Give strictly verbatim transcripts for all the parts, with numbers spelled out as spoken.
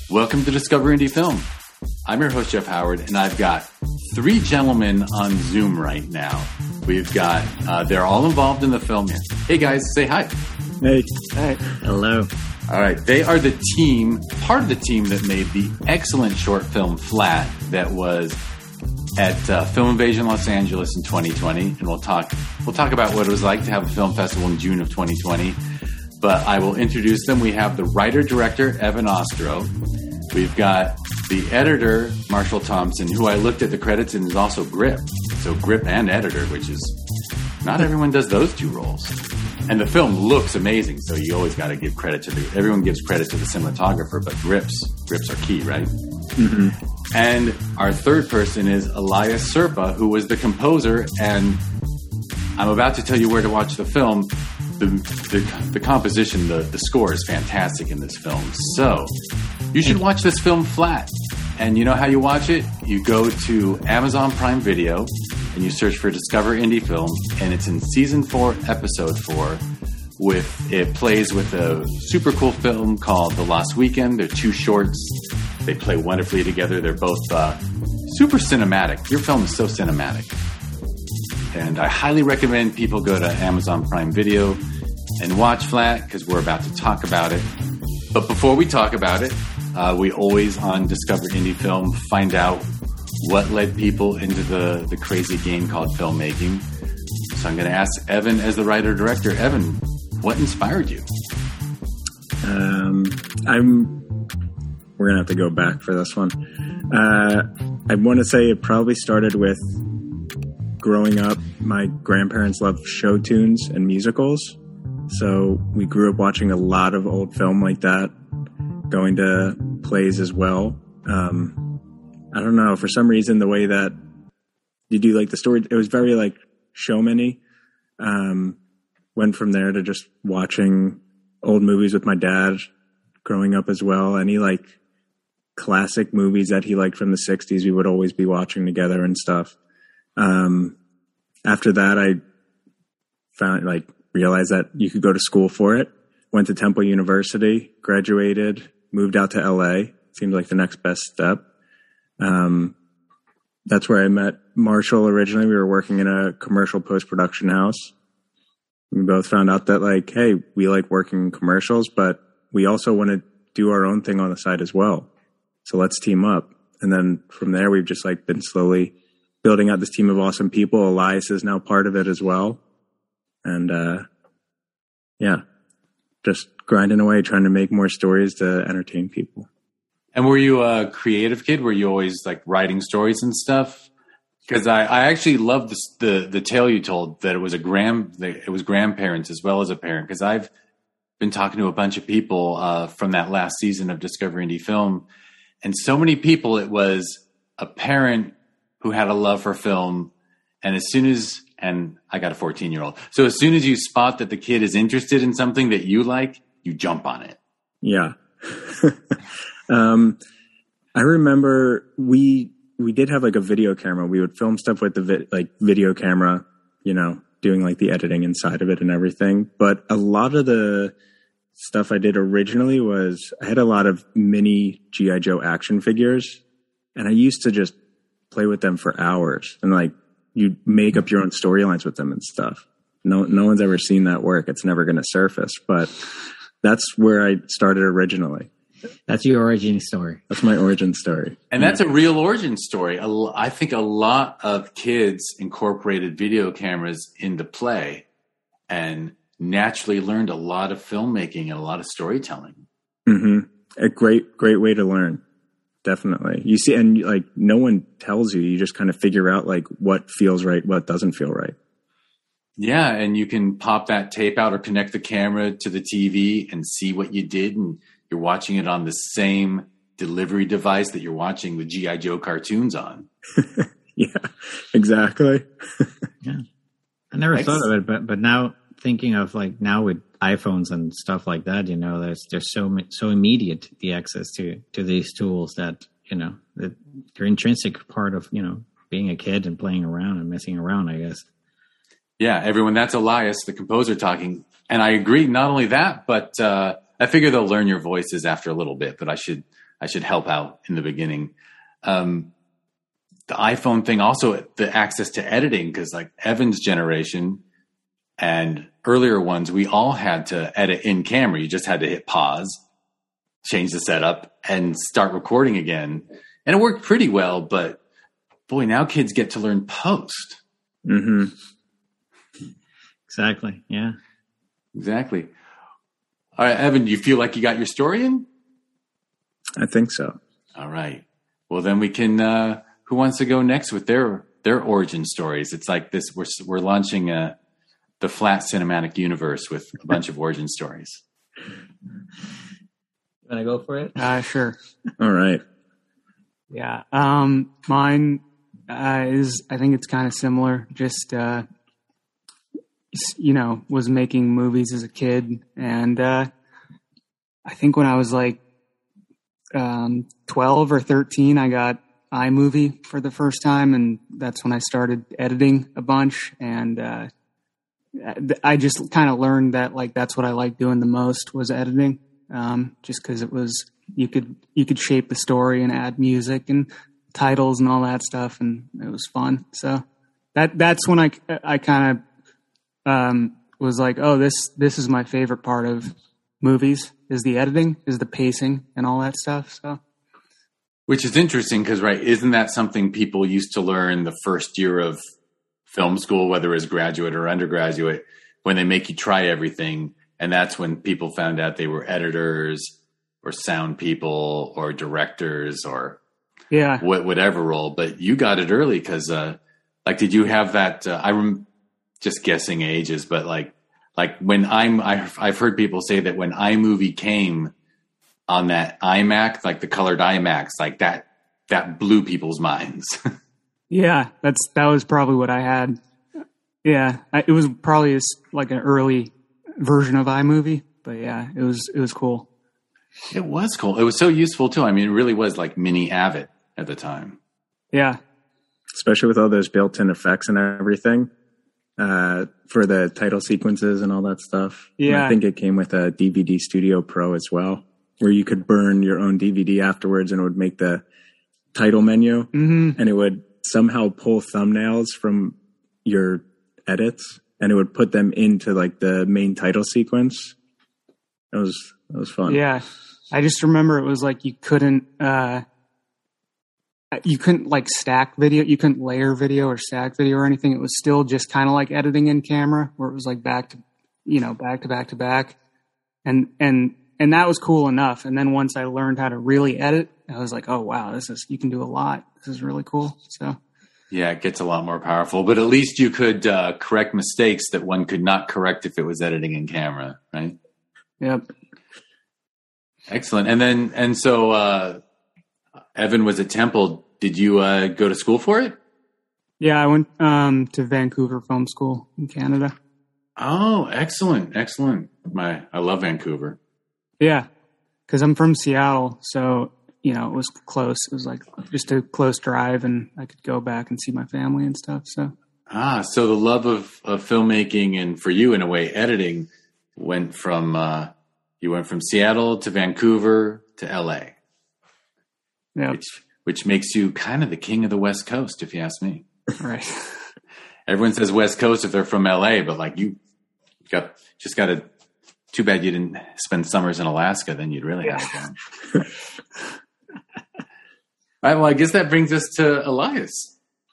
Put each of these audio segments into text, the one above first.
Welcome to Discover Indie Film. I'm your host, Jeff Howard, and I've got three gentlemen on Zoom right now. We've got, uh, they're all involved in the film. Hey guys, say hi. Hey. Hi. Hello. All right, they are the team, part of the team that made the excellent short film Flat that was at uh, Film Invasion Los Angeles in twenty twenty, and we'll talk we'll talk about what it was like to have a film festival in June of twenty twenty. But I will introduce them. We have the writer-director, Evan Ostro. We've got the editor, Marshall Thompson, who I looked at the credits and is also grip. So grip and editor, which is, not everyone does those two roles. And the film looks amazing, so you always got to give credit to the, everyone gives credit to the cinematographer, but grips, grips are key, right? Mm-hmm. And our third person is Elias Serpa, who was the composer, and I'm about to tell you where to watch the film. The, the, the composition, the, the score is fantastic in this film. So, you should watch this film Flat. And you know how you watch it? You go to Amazon Prime Video, and you search for Discover Indie Film, and it's in Season four, Episode four. With It plays with a super cool film called The Lost Weekend. They're two shorts. They play wonderfully together. They're both uh, super cinematic. Your film is so cinematic. And I highly recommend people go to Amazon Prime Video and watch Flat, because we're about to talk about it. But before we talk about it, uh, we always on Discover Indie Film find out what led people into the, the crazy game called filmmaking. So I'm going to ask Evan as the writer-director. Evan, what inspired you? Um, I'm. We're gonna have to go back for this one. Uh, I want to say it probably started with growing up. My grandparents loved show tunes and musicals, so we grew up watching a lot of old film like that, going to plays as well. Um, I don't know, for some reason the way that you do like the story, it was very like showman-y. Um, went from there to just watching old movies with my dad growing up as well. Any like classic movies that he liked from the sixties, we would always be watching together and stuff. Um, after that, I found like realized that you could go to school for it. Went to Temple University, graduated, moved out to L A. Seemed like the next best step. Um, that's where I met Marshall originally. We were working in a commercial post-production house. We both found out that like, hey, we like working in commercials, but we also want to do our own thing on the side as well. So let's team up. And then from there, we've just like been slowly building out this team of awesome people. Elias is now part of it as well. And, uh, yeah, just grinding away, trying to make more stories to entertain people. And were you a creative kid? Were you always like writing stories and stuff? Because I, I actually love the, the the tale you told that it was a grand it was grandparents as well as a parent. Because I've been talking to a bunch of people uh, from that last season of Discover Indie Film, and so many people it was a parent who had a love for film, and as soon as and I got a fourteen year old, so as soon as you spot that the kid is interested in something that you like, you jump on it. Yeah, um, I remember we. We did have like a video camera. We would film stuff with the vi- like video camera, you know, doing like the editing inside of it and everything. But a lot of the stuff I did originally was I had a lot of mini G I. Joe action figures, and I used to just play with them for hours and like you make up your own storylines with them and stuff. No, no one's ever seen that work. It's never going to surface, but that's where I started originally. That's your origin story. That's my origin story. And that's a real origin story. I think a lot of kids incorporated video cameras into play and naturally learned a lot of filmmaking and a lot of storytelling. Mm-hmm. A great, great way to learn. Definitely. You see, and like no one tells you, you just kind of figure out like what feels right, what doesn't feel right. Yeah. And you can pop that tape out or connect the camera to the T V and see what you did, and you're watching it on the same delivery device that you're watching the G I. Joe cartoons on. Yeah, exactly. Yeah. I never Thanks. thought of it, but but now thinking of like now with iPhones and stuff like that, you know, there's there's so so immediate the access to to these tools that, you know, that they're intrinsic part of, you know, being a kid and playing around and messing around, I guess. Yeah, everyone, that's Elias, the composer, talking. And I agree. Not only that, but uh, I figure they'll learn your voices after a little bit. But I should I should help out in the beginning. Um, the iPhone thing, also the access to editing, because like Evan's generation and earlier ones, we all had to edit in camera. You just had to hit pause, change the setup, and start recording again. And it worked pretty well, but boy, now kids get to learn post. Mm-hmm. Exactly. Yeah. Exactly. All right, Evan, do you feel like you got your story in? I think so. All right. Well, then we can. Uh, who wants to go next with their their origin stories? It's like this. We're we're launching a the Flat Cinematic Universe with a bunch of origin stories. Want to go for it? Uh, sure. All right. Yeah. Um, mine uh, is. I think it's kind of similar. Just uh, you know, was making movies as a kid, and uh, I think when I was like um, twelve or thirteen, I got iMovie for the first time, and that's when I started editing a bunch. And uh, I just kind of learned that like that's what I liked doing the most was editing, um, just because it was you could you could shape the story and add music and titles and all that stuff, and it was fun. So that that's when I I kind of um, was like, oh, this this is my favorite part of movies is the editing, is the pacing and all that stuff. So. Which is interesting because, right, isn't that something people used to learn the first year of film school, whether as graduate or undergraduate, when they make you try everything? And that's when people found out they were editors or sound people or directors or yeah, wh- whatever role. But you got it early because, uh, like, did you have that? Uh, I rem- just guessing ages, but like, like when I'm, I've, I've heard people say that when iMovie came on that iMac, like the colored iMacs, like that, that blew people's minds. Yeah, that's, that was probably what I had. Yeah. I, it was probably a, like an early version of iMovie, but yeah, it was, it was cool. It was cool. It was so useful too. I mean, it really was like mini Avid at the time. Yeah. Especially with all those built-in effects and everything, uh, for the title sequences and all that stuff. Yeah. And I think it came with a D V D Studio Pro as well, where you could burn your own D V D afterwards and it would make the title menu, mm-hmm. and it would somehow pull thumbnails from your edits and it would put them into like the main title sequence. It was, it was fun. Yeah. I just remember it was like, you couldn't, uh, you couldn't like stack video. You couldn't layer video or stack video or anything. It was still just kind of like editing in camera where it was like back to, you know, back to back to back. And, and, And that was cool enough. And then once I learned how to really edit, I was like, oh, wow, this is, you can do a lot. This is really cool. So, yeah, it gets a lot more powerful, but at least you could uh, correct mistakes that one could not correct if it was editing in camera, right? Yep. Excellent. And then, and so uh, Evan was at Temple. Did you uh, go to school for it? Yeah, I went um, to Vancouver Film School in Canada. Oh, excellent. Excellent. My, I love Vancouver. Yeah, because I'm from Seattle, so, you know, it was close. It was like just a close drive, and I could go back and see my family and stuff. So Ah, so the love of, of filmmaking and for you, in a way, editing went from, uh, you went from Seattle to Vancouver to L A. Yeah, Which, which makes you kind of the king of the West Coast, if you ask me. Right. Everyone says West Coast if they're from L A, but like you got, just got to, too bad you didn't spend summers in Alaska, then you'd really Yeah. have it down. All right, well, I guess that brings us to Elias.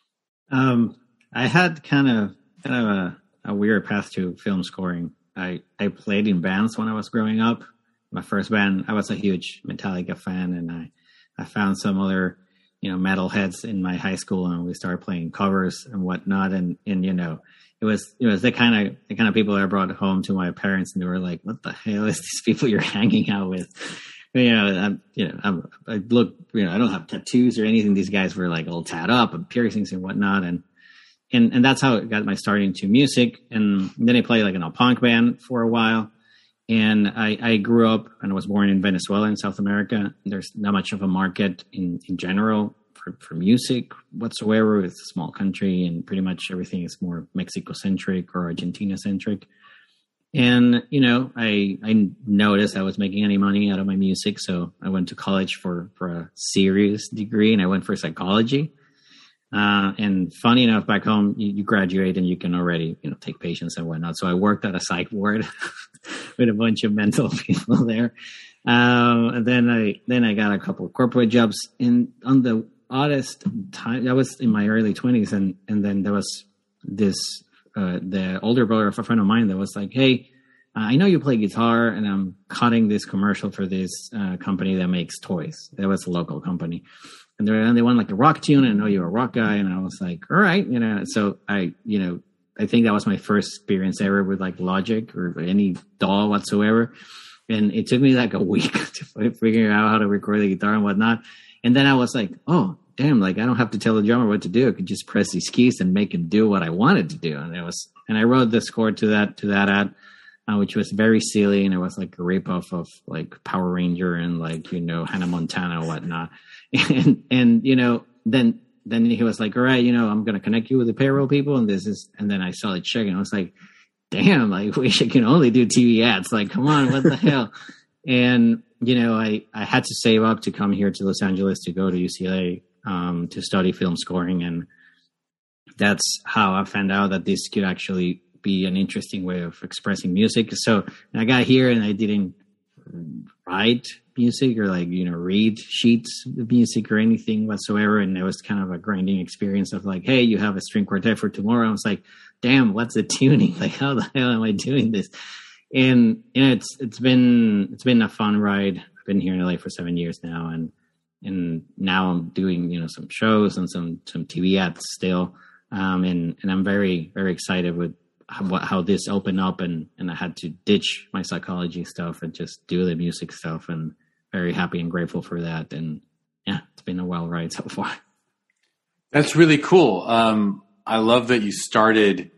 Um, I had kind of kind of a, a weird path to film scoring. I, I played in bands when I was growing up. My first band, I was a huge Metallica fan, and I, I found some other, you know, metalheads in my high school, and we started playing covers and whatnot. And, and you know, it was it was the kind of the kind of people I brought home to my parents, and they were like, "What the hell is these people you're hanging out with?" You know, I'm, you know, I'm, I look, you know, I don't have tattoos or anything. These guys were like all tat up and piercings and whatnot, and and and that's how it got my start into music. And then I played like in a punk band for a while. And I, I grew up and I was born in Venezuela in South America. There's not much of a market in, in general for, for music whatsoever. It's a small country and pretty much everything is more Mexico-centric or Argentina-centric. And, you know, I I noticed I was making any money out of my music, so I went to college for, for a serious degree, and I went for psychology. Uh, and funny enough, back home, you, you graduate and you can already, you know, take patients and whatnot. So I worked at a psych ward with a bunch of mental people there. Um, and then I then I got a couple of corporate jobs. And on the oddest time, that was in my early twenties, and and then there was this. Uh, the older brother of a friend of mine that was like, hey, uh, I know you play guitar, and I'm cutting this commercial for this uh, company that makes toys. That was a local company. And, and they want like a rock tune, and I know you're a rock guy. And I was like, all right, you know, so I, you know, I think that was my first experience ever with like Logic or any D A W whatsoever. And it took me like a week to figure out how to record the guitar and whatnot. And then I was like, oh, damn, like I don't have to tell the drummer what to do. I could just press these keys and make him do what I wanted to do. And it was, and I wrote the score to that, to that ad, uh, which was very silly. And it was like a ripoff of like Power Ranger and like, you know, Hannah Montana and whatnot. And, and, you know, then, then he was like, all right, you know, I'm going to connect you with the payroll people. And this is, and then I saw the check and I was like, damn, I wish I could only do T V ads. Like, come on, what the hell? And, you know, I, I had to save up to come here to Los Angeles to go to U C L A. Um, to study film scoring. And that's how I found out that this could actually be an interesting way of expressing music. So I got here and I didn't write music or like, you know, read sheets of music or anything whatsoever. And it was kind of a grinding experience of like, hey, you have a string quartet for tomorrow. I was like, damn, what's the tuning? Like, how the hell am I doing this? And, you know, it's, it's been, it's been a fun ride. I've been here in L A for seven years now. And, And now I'm doing, you know, some shows and some, some T V ads still. Um, and, and I'm very, very excited with how, how this opened up, and, and I had to ditch my psychology stuff and just do the music stuff, and very happy and grateful for that. And yeah, it's been a wild ride so far. That's really cool. Um, I love that you started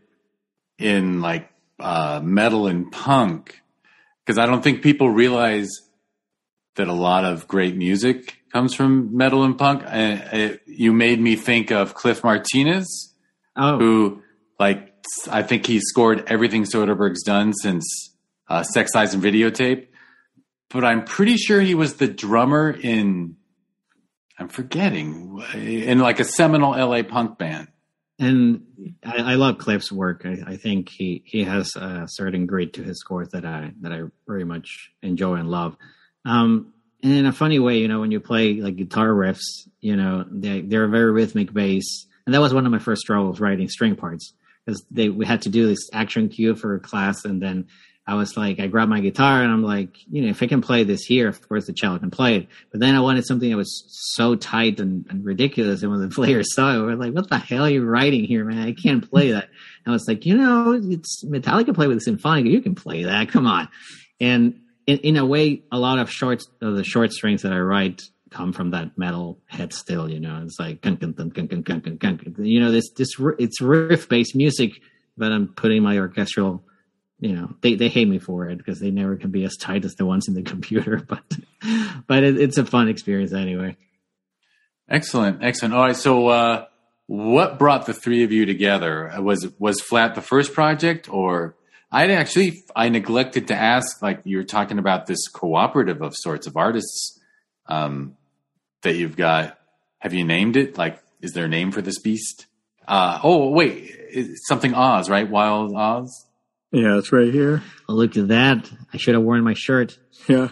in like, uh, metal and punk, because I don't think people realize that a lot of great music comes from metal and punk. Uh, it, you made me think of Cliff Martinez, oh. who, like, I think he scored everything Soderbergh's done since uh, Sex, Size, and Videotape. But I'm pretty sure he was the drummer in, I'm forgetting, in like a seminal L A punk band. And I, I love Cliff's work. I, I think he, he has a certain grit to his scores that I that I very much enjoy and love. Um, and in a funny way, you know, when you play like guitar riffs, you know, they, they're a very rhythmic bass. And that was one of my first struggles writing string parts, because they we had to do this action cue for a class. And then I was like, I grabbed my guitar and I'm like, you know, if I can play this here, of course the cello can play it. But then I wanted something that was so tight and, and ridiculous. And when the players saw it, we were like, what the hell are you writing here, man? I can't play that. And I was like, you know, it's Metallica play with the Sinfonica. You can play that. Come on. And In, in a way, a lot of short of the short strings that I write come from that metal head still, you know. It's like, kun, kun, kun, kun, kun, kun, kun, kun. You know, this, this, it's riff-based music, but I'm putting my orchestral, you know, they, they hate me for it because they never can be as tight as the ones in the computer, but, but it, it's a fun experience anyway. Excellent. Excellent. All right. So, uh, what brought the three of you together? Was, was Flat the first project, or? I actually, I neglected to ask, like you were talking about this cooperative of sorts of artists um, that you've got. Have you named it? Like, is there a name for this beast? Uh, oh, wait, it's something Oz, right? Wild Oz? Yeah, it's right here. Oh, look at that. I should have worn my shirt. Yeah.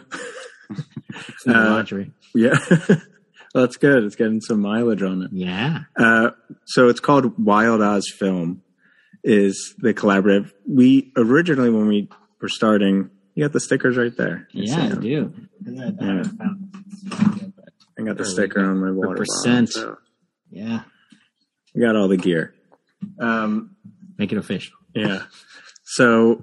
It's the uh, luxury. Yeah. Well, that's good. It's getting some mileage on it. Yeah. Uh, so it's called Wild Oz Film. Is the collaborative. We originally, when we were starting, you got the stickers right there. You Yeah, I do. Yeah. I got the sticker on my water percent. bottle. So Yeah. we got all the gear. Um, Make it official. yeah. So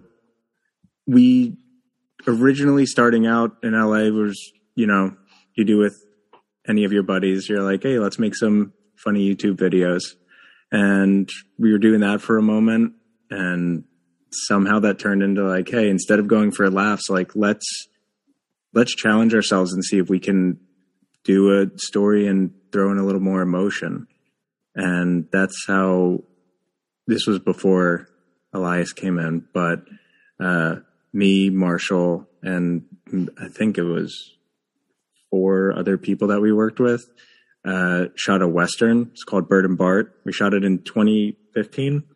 we originally starting out in L A was, you know, you do with any of your buddies, you're like, hey, let's make some funny YouTube videos. And we were doing that for a moment, and somehow that turned into like, hey, instead of going for laughs, like let's let's challenge ourselves and see if we can do a story and throw in a little more emotion. And that's how this was before Elias came in. But uh, me, Marshall, and I think it was four other people that we worked with, uh, shot a Western. It's called Bird and Bart. We shot it in twenty fifteen,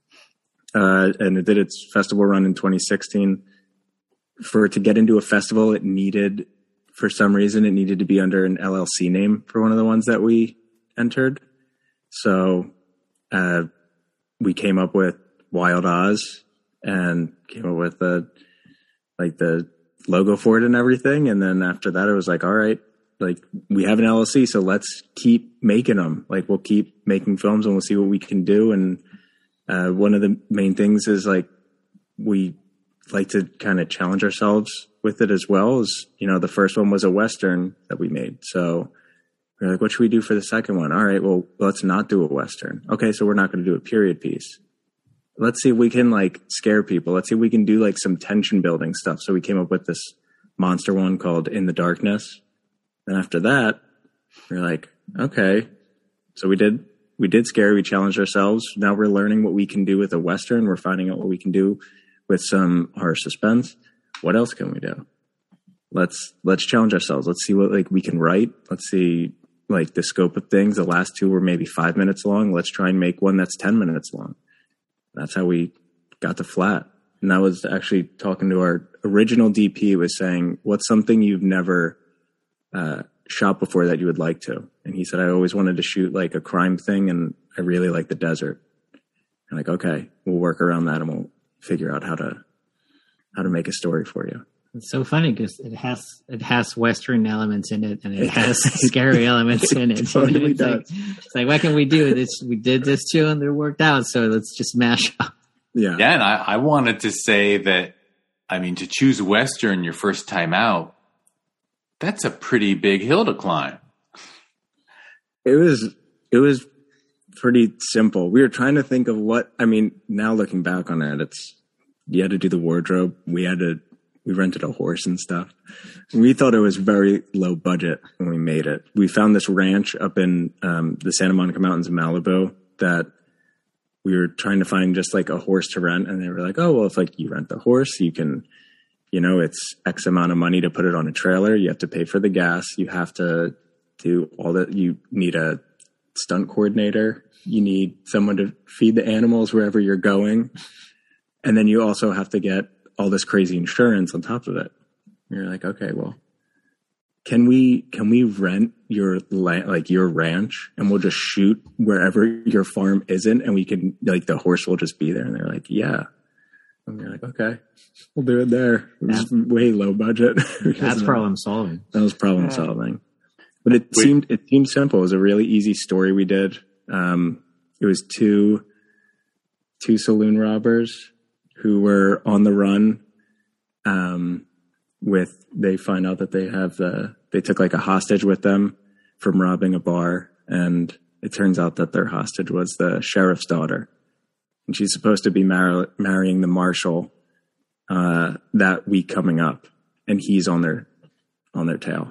uh, and it did its festival run in twenty sixteen. For it to get into a festival, it needed, for some reason, it needed to be under an L L C name for one of the ones that we entered. So uh, we came up with Wild Oz and came up with the like the logo for it and everything. And then after that, it was like, all right, like we have an L L C, so let's keep making them. Like we'll keep making films and we'll see what we can do. And uh, one of the main things is like we like to kind of challenge ourselves with it as well. As you know, the first one was a Western that we made, so we're like, what should we do for the second one? All right, well, let's not do a Western. Okay, so we're not going to do a period piece. Let's see if we can like scare people. Let's see if we can do like some tension building stuff. So we came up with this monster one called In the Darkness. Then after that, we're like, okay, so we did we did scare. We challenged ourselves. Now we're learning what we can do with a Western. We're finding out what we can do with some horror suspense. What else can we do? Let's let's challenge ourselves. Let's see what like we can write. Let's see like the scope of things. The last two were maybe five minutes long. Let's try and make one that's ten minutes long. That's how we got to Flat. And that was actually talking to our original D P, was saying, what's something you've never uh, shot before that you would like to? And he said, I always wanted to shoot like a crime thing, and I really like the desert. I'm like, okay, we'll work around that and we'll figure out how to how to make a story for you. It's so funny because it has it has Western elements in it, and it has scary elements in it. Totally it's, does. like, it's like, what can we do? This we did this too, and it worked out. So let's just mash up. Yeah, yeah. And I, I wanted to say that, I mean, to choose Western your first time out, that's a pretty big hill to climb. It was it was pretty simple. We were trying to think of what, I mean, now looking back on it, it's you had to do the wardrobe. We had to. We rented a horse and stuff. We thought it was very low budget when we made it. We found this ranch up in um, the Santa Monica Mountains in Malibu that we were trying to find just like a horse to rent. And they were like, oh, well, if like you rent the horse, you can, you know, it's X amount of money to put it on a trailer. You have to pay for the gas. You have to do all that. You need a stunt coordinator. You need someone to feed the animals wherever you're going. And then you also have to get all this crazy insurance on top of it. And you're like, okay, well, can we can we rent your la- like your ranch and we'll just shoot wherever your farm isn't, and we can like the horse will just be there? And they're like, yeah. And we're like, okay, we'll do it there. It was yeah. way low budget. That's problem solving. That was problem yeah. solving. But it Wait. seemed it seemed simple. It was a really easy story we did. Um, it was two two saloon robbers who were on the run um, with, they find out that they have the, they took like a hostage with them from robbing a bar. And it turns out that their hostage was the sheriff's daughter. And she's supposed to be mar- marrying the marshal uh, that week coming up. And he's on their, on their tail.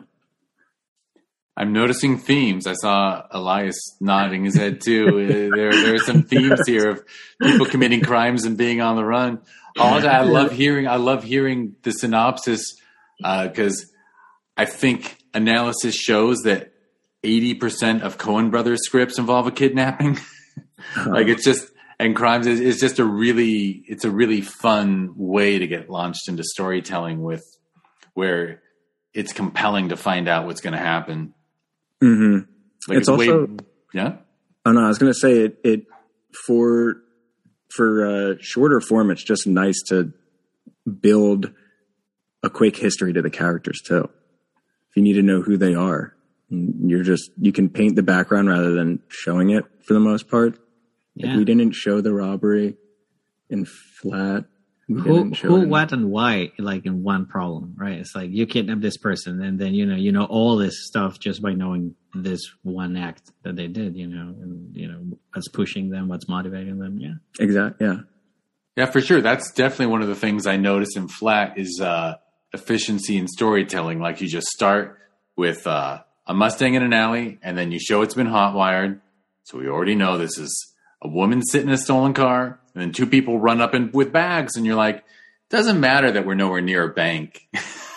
I'm noticing themes. I saw Elias nodding his head too. there, there are some themes here of people committing crimes and being on the run. All that I love hearing. I love hearing the synopsis because uh, I think analysis shows that eighty percent of Coen Brothers scripts involve a kidnapping. Like it's just and crimes is it's just a really it's a really fun way to get launched into storytelling with where it's compelling to find out what's going to happen. Mm-hmm. Like it's, it's way, also, yeah. Oh no, I was going to say it, it for, for uh shorter form. It's just nice to build a quick history to the characters too. If you need to know who they are, you're just, you can paint the background rather than showing it for the most part. Yeah. Like we didn't show the robbery in Flat. Who, who, what, and why, like in one problem, right? It's like you kidnap this person, and then you know you know all this stuff just by knowing this one act that they did, you know, and you know what's pushing them, what's motivating them. Yeah, exactly. Yeah, yeah, for sure. That's definitely one of the things I notice in Flat is uh, efficiency in storytelling. Like you just start with uh, a Mustang in an alley, and then you show it's been hot wired, so we already know this is a woman sitting in a stolen car. And then two people run up in with bags, and you're like, doesn't matter that we're nowhere near a bank.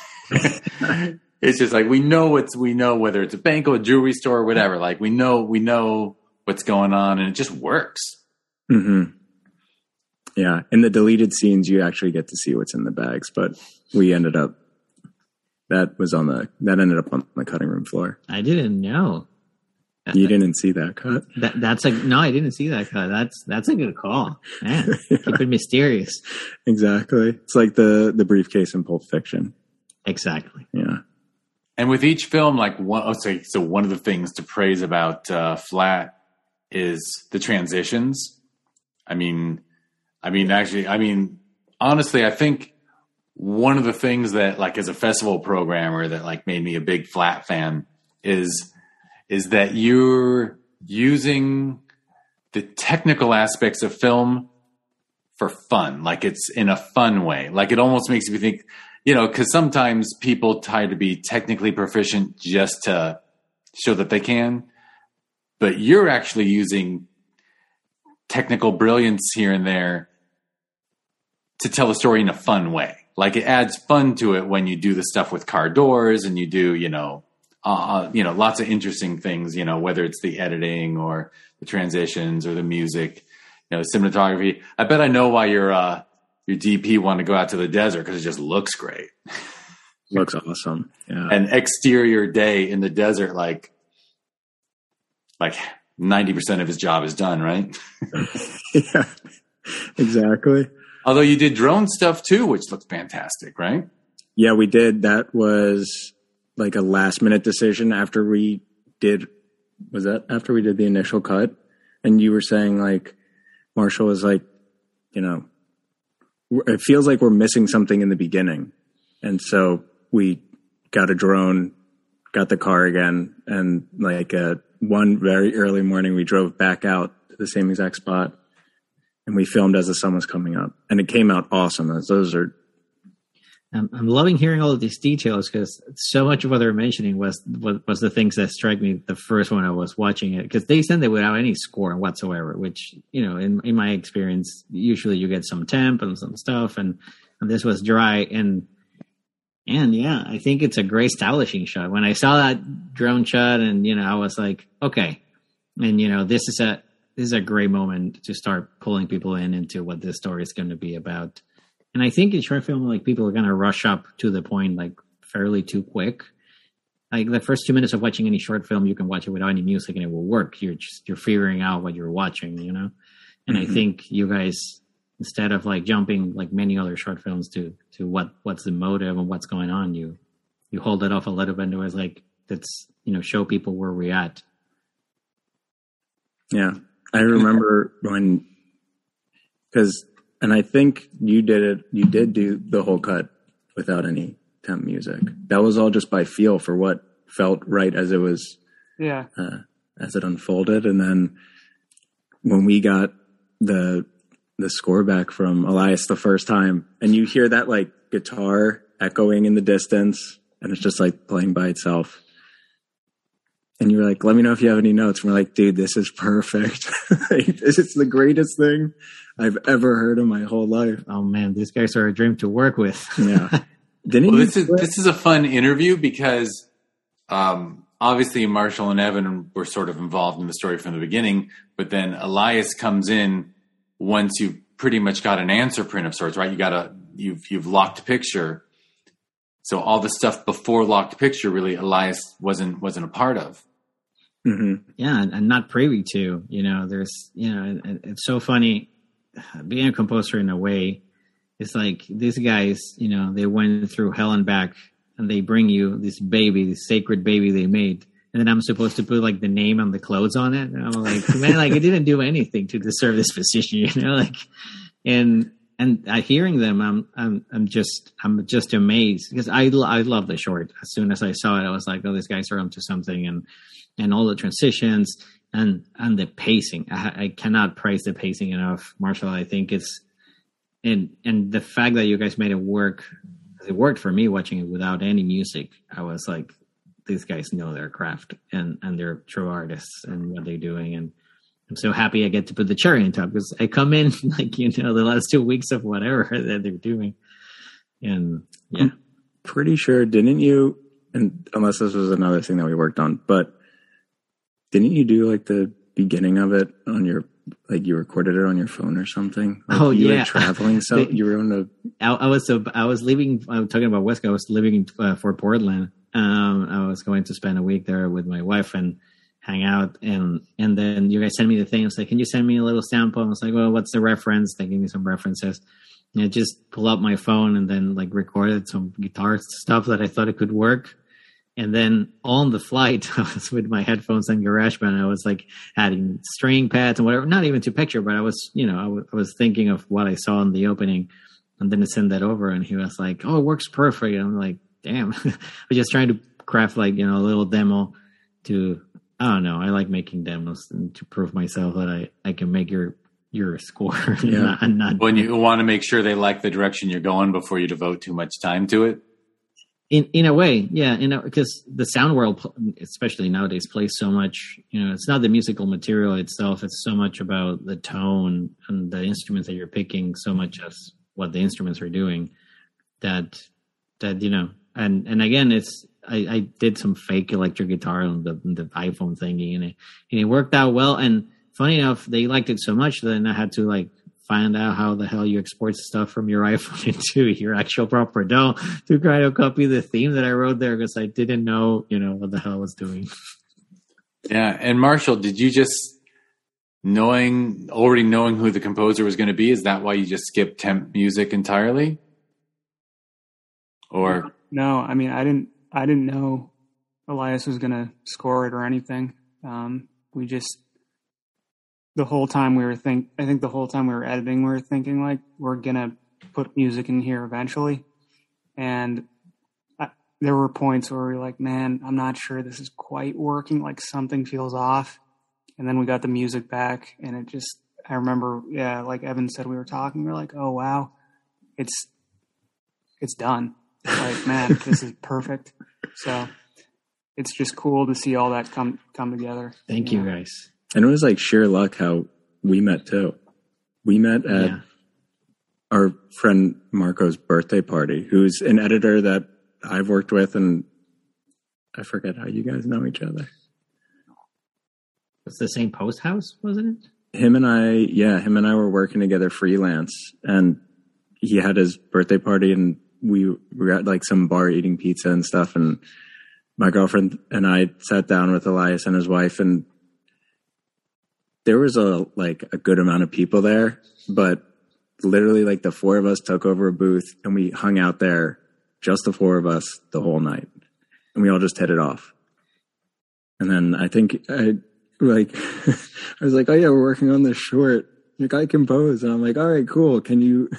It's just like we know what's we know whether it's a bank or a jewelry store or whatever. Like we know we know what's going on, and it just works. Mm-hmm. Yeah, in the deleted scenes, you actually get to see what's in the bags, but we ended up that was on the that ended up on the cutting room floor. I didn't know. You didn't see that cut? That, that's a no. I didn't see that cut. That's that's a good call, man. Yeah. Keep it mysterious. Exactly. It's like the the briefcase in Pulp Fiction. Exactly. Yeah. And with each film, like one, oh, so, so one of the things to praise about uh, Flat is the transitions. I mean, I mean, actually, I mean, honestly, I think one of the things that, like, as a festival programmer, that like made me a big Flat fan is is that you're using the technical aspects of film for fun. Like it's in a fun way. Like it almost makes me think. You know, because sometimes people try to be technically proficient just to show that they can, but you're actually using technical brilliance here and there to tell a story in a fun way. Like it adds fun to it when you do the stuff with car doors and you do, you know, uh, you know, lots of interesting things. You know, whether it's the editing or the transitions or the music, you know, cinematography. I bet I know why you're. Uh, Your D P wanted to go out to the desert because it just looks great. Looks awesome. Yeah. An exterior day in the desert, like, like ninety percent of his job is done, right? Yeah, exactly. Although you did drone stuff too, which looked fantastic, right? Yeah, we did. That was like a last minute decision after we did, was that after we did the initial cut? And you were saying like, Marshall was like, you know, it feels like we're missing something in the beginning. And so we got a drone, got the car again. And like uh, one very early morning, we drove back out to the same exact spot and we filmed as the sun was coming up, and it came out awesome. As those are, I'm, I'm loving hearing all of these details because so much of what they're mentioning was, was was the things that struck me the first when I was watching it, because they sent it without any score whatsoever, which, you know, in, in my experience, usually you get some temp and some stuff, and, and this was dry. And and yeah, I think it's a great establishing shot. When I saw that drone shot, and, you know, I was like, okay, and, you know, this is a this is a great moment to start pulling people in into what this story is going to be about. And I think in short film, like, people are going to rush up to the point, like, fairly too quick. Like the first two minutes of watching any short film, you can watch it without any music and it will work. You're just, you're figuring out what you're watching, you know? And mm-hmm. I think you guys, instead of like jumping like many other short films to, to what, what's the motive and what's going on, you, you hold it off a little bit and it was like, let's, you know, show people where we're at. Yeah. I remember when, cause, and I think you did it, you did do the whole cut without any temp music. That was all just by feel for what felt right as it was, yeah, uh, as it unfolded. And then when we got the the score back from Elias the first time, and you hear that like guitar echoing in the distance, and it's just like playing by itself. And you were like, "Let me know if you have any notes." And we're like, "Dude, this is perfect. It's the greatest thing I've ever heard in my whole life." Oh man, these guys are a dream to work with. Yeah. Didn't well, you this is this is a fun interview because um, obviously Marshall and Evan were sort of involved in the story from the beginning, but then Elias comes in once you've pretty much got an answer print of sorts, right? You got a you've you've locked picture. So all the stuff before locked picture, really, Elias wasn't wasn't a part of. Mm-hmm. Yeah, and, and not privy to. You know, there's you know, it, it's so funny being a composer in a way. It's like these guys, you know, they went through hell and back, and they bring you this baby, this sacred baby they made, and then I'm supposed to put like the name and the clothes on it. And I'm like, man, like it didn't do anything to deserve this position, you know, like, and and uh, hearing them, I'm I'm I'm just I'm just amazed because I I love the short. As soon as I saw it, I was like, oh, these guys are onto something, and and all the transitions and and the pacing. I, I cannot praise the pacing enough, Marshall. I think it's. And and the fact that you guys made it work, it worked for me watching it without any music. I was like, these guys know their craft and, and they're true artists and what they're doing. And I'm so happy I get to put the cherry on top because I come in like, you know, the last two weeks of whatever that they're doing. And yeah, I'm pretty sure, didn't you? And unless this was another thing that we worked on, but didn't you do like the beginning of it on your, like you recorded it on your phone or something? Like oh you yeah, were traveling. So the, you were on a. I, I was so I was leaving. I'm talking about West Coast. I was living in uh, Fort Portland. Um, I was going to spend a week there with my wife and hang out. And and then you guys sent me the thing. I was like, can you send me a little sample? I was like, well, what's the reference? They gave me some references. And I just pulled up my phone and then like recorded some guitar stuff that I thought it could work. And then on the flight, I was with my headphones and GarageBand. I was like adding string pads and whatever, not even to picture, but I was, you know, I, w- I was thinking of what I saw in the opening, and then I sent that over and he was like, oh, it works perfect. And I'm like, damn, I was just trying to craft like, you know, a little demo to, I don't know. I like making demos and to prove myself that I, I can make your, your score. Yeah. not, not, When you want to make sure they like the direction you're going before you devote too much time to it. In in a way, yeah, you know, because the sound world, especially nowadays, plays so much. You know, it's not the musical material itself; it's so much about the tone and the instruments that you're picking, so much as what the instruments are doing. That that you know, and and again, it's I, I did some fake electric guitar on the the iPhone thingy, and it and it worked out well. And funny enough, they liked it so much that I had to like find out how the hell you export stuff from your iPhone into your actual proper D A W to try to copy the theme that I wrote there because I didn't know, you know, what the hell I was doing. Yeah. And Marshall, did you just knowing, already knowing who the composer was going to be, is that why you just skipped temp music entirely? Or No, I mean, I didn't, I didn't know Elias was going to score it or anything. Um, we just, the whole time we were think, I think the whole time we were editing, we were thinking like, we're going to put music in here eventually. And I, there were points where we were like, man, I'm not sure this is quite working. Like something feels off. And then we got the music back and it just, I remember, yeah, like Evan said, we were talking, we were like, oh wow, it's, it's done. Like, man, this is perfect. So it's just cool to see all that come, come together. Thank you, you guys. And it was like sheer luck how we met too. We met at Yeah. our friend Marco's birthday party, who's an editor that I've worked with, and I forget how you guys know each other. It's the same post house, wasn't it? Him and I, yeah, him and I were working together freelance, and he had his birthday party, and we were at like some bar eating pizza and stuff, and my girlfriend and I sat down with Elias and his wife, and there was a like a good amount of people there, but literally like the four of us took over a booth and we hung out there, just the four of us, the whole night, and we all just hit it off. And then I think I like I was like, oh yeah, we're working on this short. Like I compose, and I'm like, all right, cool. Can you? Do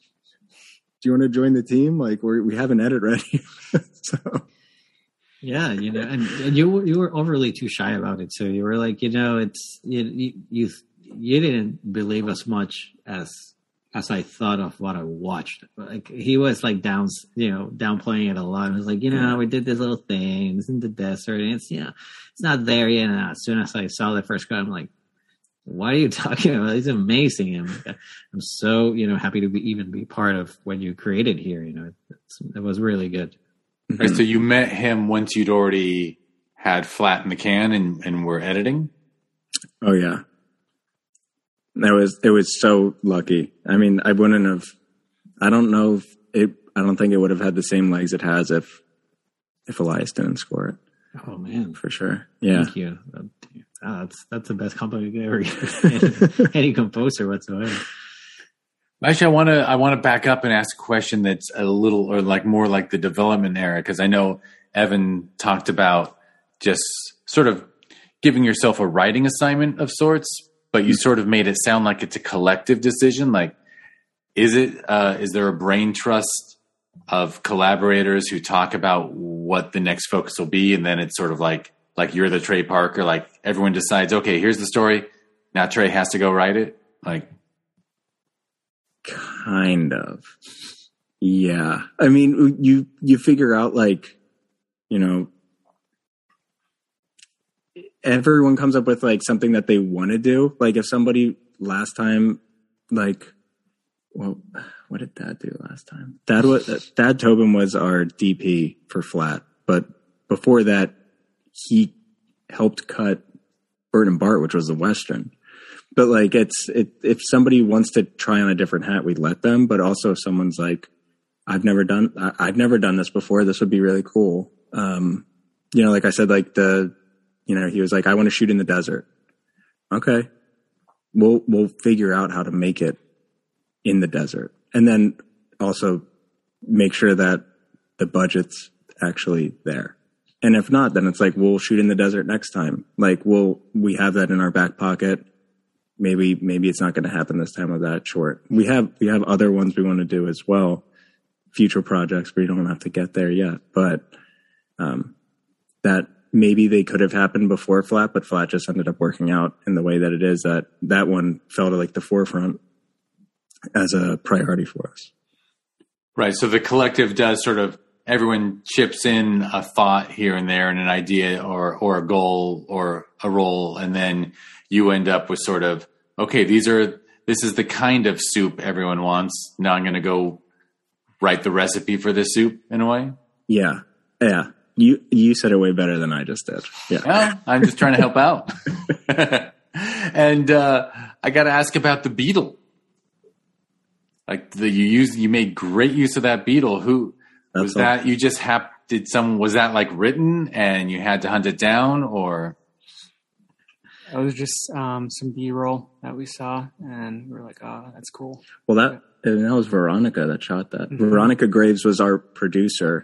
you want to join the team? Like we we have an edit ready. So. Yeah, you know, and, and you you were overly too shy about it. So you were like, you know, it's you you you didn't believe as much as as I thought of what I watched. Like he was like down, you know, downplaying it a lot. He was like, you know, we did this little thing. It's in the desert, and it's you know, it's not there yet. And as soon as I saw the first cut, I'm like, what are you talking about? It's amazing. I'm, I'm so you know happy to be even be part of what you created here. You know, it's, it was really good. Right, so you met him once you'd already had Flat in the Can and, and were editing? Oh yeah. That was, it was so lucky. I mean, I wouldn't have, I don't know if it, I don't think it would have had the same legs it has if, if Elias didn't score it. Oh man. For sure. Yeah. Thank you. Oh, that's, that's the best compliment you could ever give any, any composer whatsoever. Actually, I want to I want to back up and ask a question that's a little, or like more like the development era, because I know Evan talked about just sort of giving yourself a writing assignment of sorts, but you sort of made it sound like it's a collective decision. Like, is it uh, is there a brain trust of collaborators who talk about what the next focus will be, and then it's sort of like like you're the Trey Parker, like everyone decides, okay, here's the story, now Trey has to go write it, like. Kind of. Yeah. I mean, you, you figure out like, you know, everyone comes up with like something that they want to do. Like if somebody last time, like well, what did Thad do last time? Thad was Thad Tobin was our D P for Flat, but before that, he helped cut Bert and Bart, which was the Western. But like, it's it, if somebody wants to try on a different hat, we'd let them. But also, if someone's like, I've never done, I, I've never done this before. This would be really cool. Um, you know, like I said, like the, you know, he was like, I want to shoot in the desert. Okay, we'll we'll figure out how to make it in the desert, and then also make sure that the budget's actually there. And if not, then it's like, we'll shoot in the desert next time. Like we'll, we have that in our back pocket. Maybe, maybe it's not going to happen this time with that short. We have, we have other ones we want to do as well. Future projects where you don't have to get there yet, but, um, that maybe they could have happened before Flat, but Flat just ended up working out in the way that it is, that that one fell to like the forefront as a priority for us. Right. So the collective does sort of, everyone chips in a thought here and there and an idea or, or a goal or a role. And then you end up with sort of, okay, these are, this is the kind of soup everyone wants. Now I'm going to go write the recipe for this soup in a way. Yeah. Yeah. You, you said it way better than I just did. Yeah. Well, I'm just trying to help out. And, uh, I got to ask about the Beetle. Like the, you used, you made great use of that Beetle. Who That's was all. that? You just have, did some, was that like written and you had to hunt it down, or? It was just um, some B-roll that we saw, and we were like, oh, that's cool. Well, that, and that was Veronica that shot that. Mm-hmm. Veronica Graves was our producer.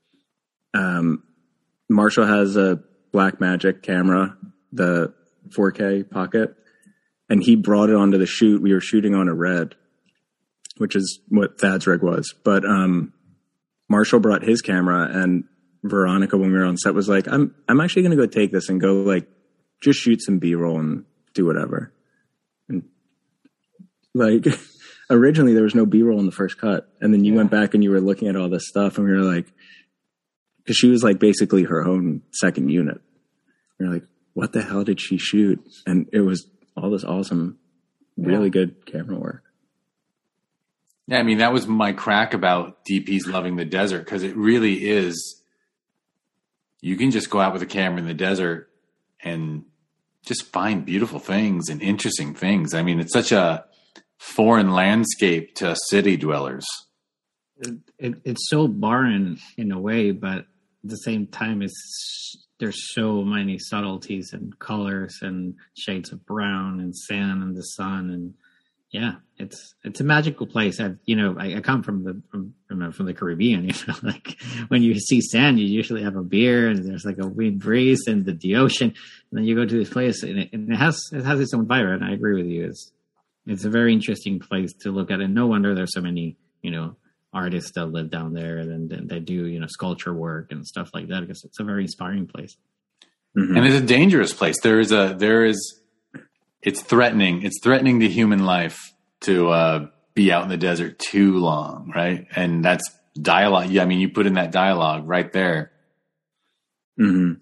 Um, Marshall has a Blackmagic camera, the four K Pocket, and he brought it onto the shoot. We were shooting on a Red, which is what Thad's rig was. But um, Marshall brought his camera, and Veronica, when we were on set, was like, I'm I'm actually going to go take this and go, like, just shoot some B-roll and do whatever. And, like, originally there was no B-roll in the first cut. And then you Yeah. went back and you were looking at all this stuff, and we were like, because she was, like, basically her own second unit. We were like, what the hell did she shoot? And it was all this awesome, really Yeah. good camera work. Yeah, I mean, that was my crack about D Ps loving the desert, because it really is, you can just go out with a camera in the desert and just find beautiful things and interesting things. I mean, it's such a foreign landscape to city dwellers. It, it, it's so barren in a way, but at the same time, it's there's so many subtleties and colors and shades of brown and sand and the sun, and yeah, it's it's a magical place. I've you know I, I come from the from from, from the Caribbean. You know, like when you see sand, you usually have a beer, and there's like a wind breeze and the, the ocean, and then you go to this place, and it, and it has it has its own vibe. And I agree with you. It's it's a very interesting place to look at, and no wonder there's so many you know artists that live down there and, and they do you know sculpture work and stuff like that, because it's a very inspiring place. Mm-hmm. And it's a dangerous place. There is a, there is, it's threatening. It's threatening to human life to uh, be out in the desert too long, right? And that's dialogue. Yeah, I mean, you put in that dialogue right there. Mm-hmm.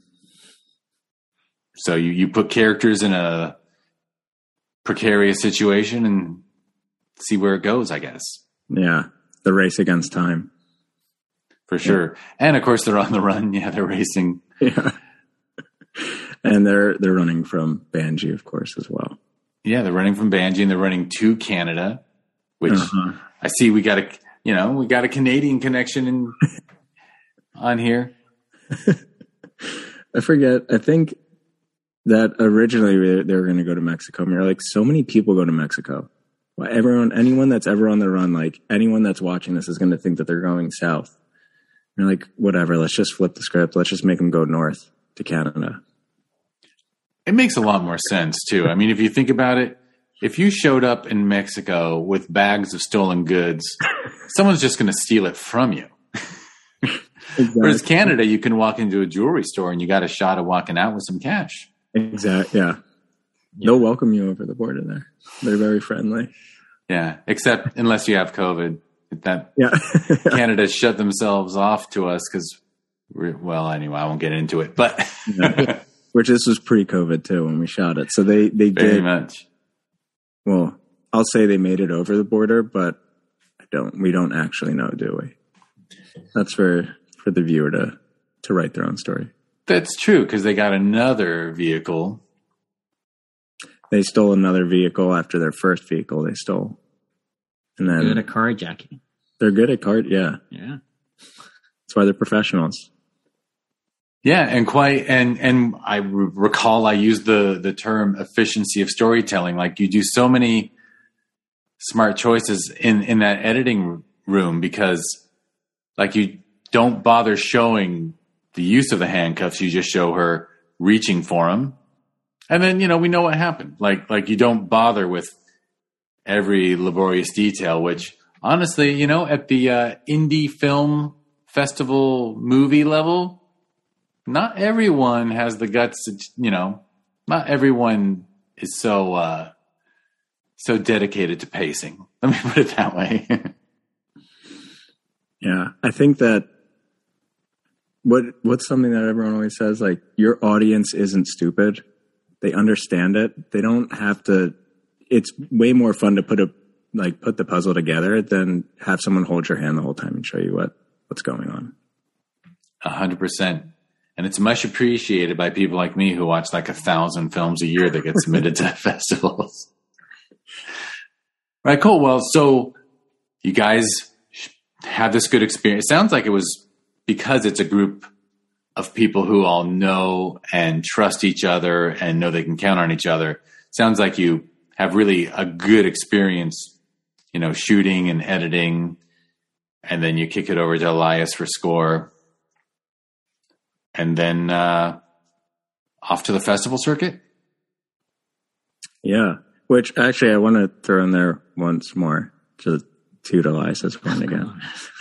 So you, you put characters in a precarious situation and see where it goes, I guess. Yeah, the race against time. For sure. Yeah. And of course they're on the run. Yeah, they're racing. Yeah. And they're they're running from Banji, of course, as well. Yeah, they're running from Banji and they're running to Canada, which Uh-huh. I see we got a you know, we got a Canadian connection in on here. I forget. I think that originally they they were going to go to Mexico. And we were like, so many people go to Mexico. Well, everyone, anyone that's ever on the run, like anyone that's watching this is going to think that they're going south. You're like, whatever. Let's just flip the script. Let's just make them go north to Canada. It makes a lot more sense too. I mean, if you think about it, if you showed up in Mexico with bags of stolen goods, someone's just going to steal it from you. Exactly. Whereas Canada, you can walk into a jewelry store and you got a shot of walking out with some cash. Exactly. Yeah. They'll welcome you over the border there. They're very friendly. Yeah, except unless you have COVID. That Yeah. Canada shut themselves off to us because, well, anyway, I won't get into it. But Yeah. Which this was pre-COVID too when we shot it. So they, they very did. much. Well, I'll say they made it over the border, but don't. We don't actually know, do we? That's for, for the viewer to, to write their own story. That's true, because they got another vehicle. They stole another vehicle after their first vehicle they stole. And then Good at carjacking. They're good at card, yeah. Yeah. That's why they're professionals. Yeah, and quite, and and I re- recall I used the the term efficiency of storytelling. Like, you do so many smart choices in in that editing room, because like you don't bother showing the use of the handcuffs. You just show her reaching for them, and then you know we know what happened. Like like you don't bother with every laborious detail. Which honestly, you know, at the uh, indie film festival movie level, not everyone has the guts to, you know, not everyone is so, uh, so dedicated to pacing. Let me put it that way. Yeah. I think that what, what's something that everyone always says, like, your audience isn't stupid. They understand it. They don't have to, it's way more fun to put a, like, put the puzzle together than have someone hold your hand the whole time and show you what, what's going on. A hundred percent. And it's much appreciated by people like me who watch like a thousand films a year that get submitted to festivals. Right, cool. Well, so you guys have this good experience. It sounds like it was because it's a group of people who all know and trust each other and know they can count on each other. Sounds like you have really a good experience, you know, shooting and editing, and then you kick it over to Elias for score. And then uh, off to the festival circuit? Yeah. Which, actually, I want to throw in there once more to toot Elias's horn again.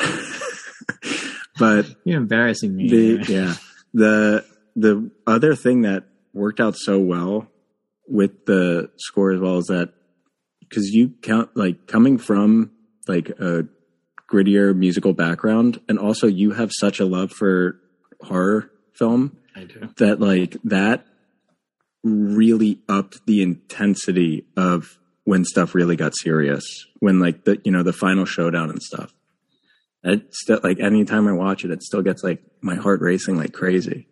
But you're embarrassing me. The, yeah. The the other thing that worked out so well with the score as well is that, because you count, like, coming from like a grittier musical background, and also you have such a love for horror film, I do. that like that really upped the intensity of when stuff really got serious, when like the, you know, the final showdown and stuff. It still, like, anytime I watch it, it still gets like my heart racing like crazy.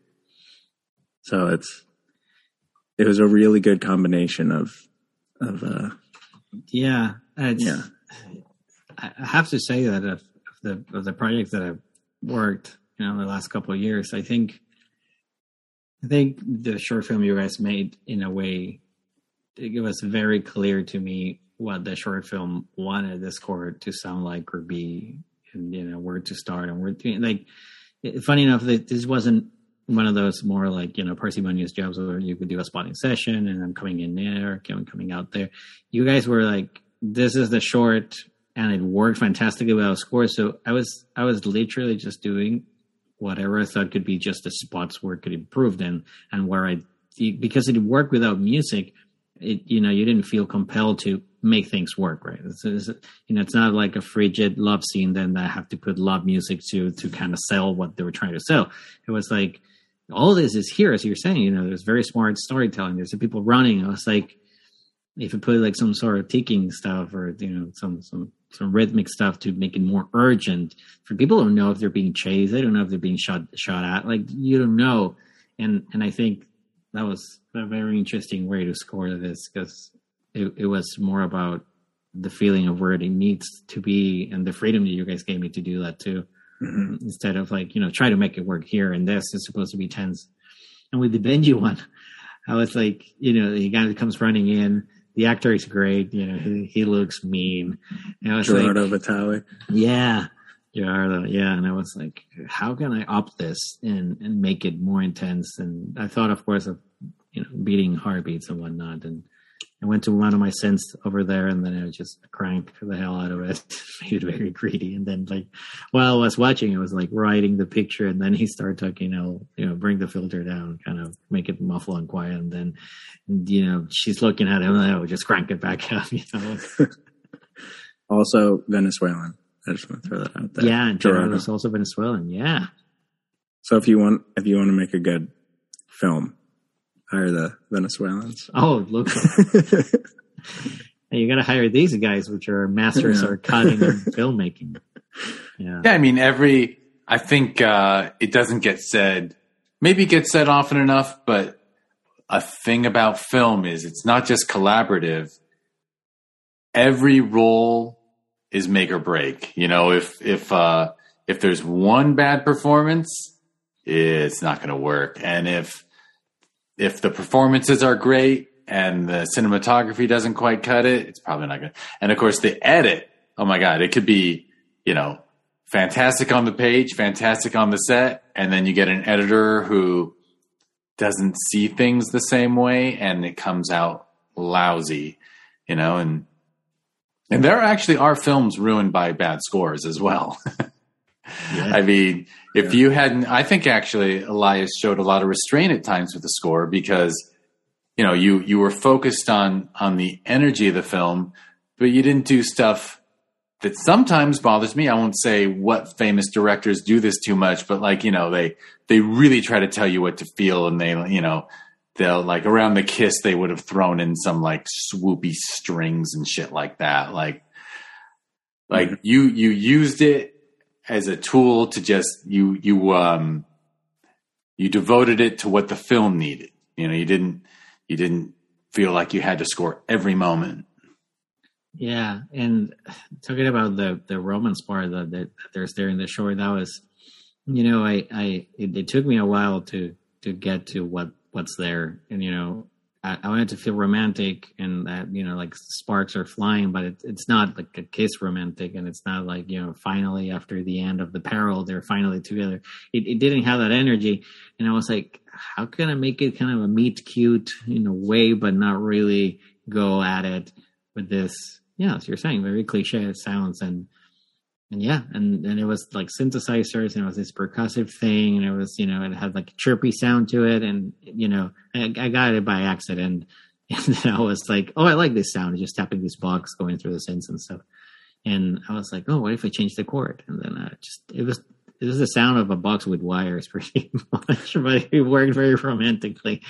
So it's, it was a really good combination of, of, uh, yeah, it's, yeah. I have to say that of the, of the projects that I've worked, you know, the last couple of years, I think, I think the short film you guys made, in a way, it was very clear to me what the short film wanted the score to sound like or be, and, you know, where to start and where to, like, funny enough, that this wasn't one of those more like, you know, parsimonious jobs where you could do a spotting session and I'm coming in there, coming out there. You guys were like, this is the short, and it worked fantastically without score. So I was, I was literally just doing whatever I thought could be just the spots where it could improve, and and where I, because it worked without music, it, you know, you didn't feel compelled to make things work, right? It's, it's, you know, it's not like a frigid love scene then I have to put love music to to kind of sell what they were trying to sell. It was like, all this is here, as you're saying, you know, there's very smart storytelling. There's the people running. It was like, if you put like some sort of ticking stuff or, you know, some some some rhythmic stuff to make it more urgent, for people who don't know if they're being chased, they don't know if they're being shot shot at. Like, you don't know. And and I think that was a very interesting way to score this, because it, it was more about the feeling of where it needs to be and the freedom that you guys gave me to do that too. Mm-hmm. Instead of like, you know, try to make it work here and this is supposed to be tense. And with the Benji one, I was like, you know, the guy that comes running in, the actor is great. You know, he, he looks mean. And I was Gerardo like, Vitale. Yeah. Gerardo. Yeah. And I was like, how can I up this and, and make it more intense? And I thought, of course, of, you know, beating heartbeats and whatnot. And I went to one of my synths over there, and then I just cranked the hell out of it, made it very greedy. And then, like, while I was watching, I was like writing the picture, and then he started talking, you know, you know, bring the filter down, kind of make it muffle and quiet. And then, you know, she's looking at him, and I would just crank it back up, you know. Also Venezuelan. I just want to throw that out there. Yeah, and Gerardo was also Venezuelan. Yeah. So if you want, if you want to make a good film, hire the Venezuelans. Oh, look. hey, you got to hire these guys, which are masters Yeah. of cutting and filmmaking. Yeah. Yeah, I mean, every, I think uh, it doesn't get said, maybe it gets said often enough, but a thing about film is it's not just collaborative. Every role is make or break. You know, if, if, uh, if there's one bad performance, it's not going to work. And if, if the performances are great and the cinematography doesn't quite cut it, it's probably not going to. And of course, the edit, oh my God, it could be, you know, fantastic on the page, fantastic on the set, and then you get an editor who doesn't see things the same way, and it comes out lousy, you know. And and there actually are films ruined by bad scores as well. Yeah. I mean, if yeah. you hadn't, I think actually Elias showed a lot of restraint at times with the score because, you know, you you were focused on on the energy of the film, but you didn't do stuff that sometimes bothers me. I won't say what famous directors do this too much, but like, you know, they, they really try to tell you what to feel, and they, you know, they'll like around the kiss, they would have thrown in some like swoopy strings and shit like that. Like, like mm-hmm. you, you used it as a tool to just, you, you, um, you devoted it to what the film needed. You know, you didn't, you didn't feel like you had to score every moment. Yeah, and talking about the, the romance part that, that there's there in the short, that was, you know, I, I it, it took me a while to, to get to what, what's there, and you know, I, I wanted to feel romantic, and that, you know, like sparks are flying, but it, it's not like a kiss romantic, and it's not like, you know, finally after the end of the peril they're finally together. It, it didn't have that energy, and I was like, how can I make it kind of a meet cute in a way, but not really go at it with this. Yeah, as you're saying, very cliche sounds, and and yeah, and, and it was like synthesizers, and it was this percussive thing, and it was, you know, it had like a chirpy sound to it, and you know, I, I got it by accident, and then I was like, oh, I like this sound, just tapping this box, going through the synths and stuff, and I was like, oh, what if I change the chord? And then I just it was it was the sound of a box with wires, pretty much, but it worked very romantically.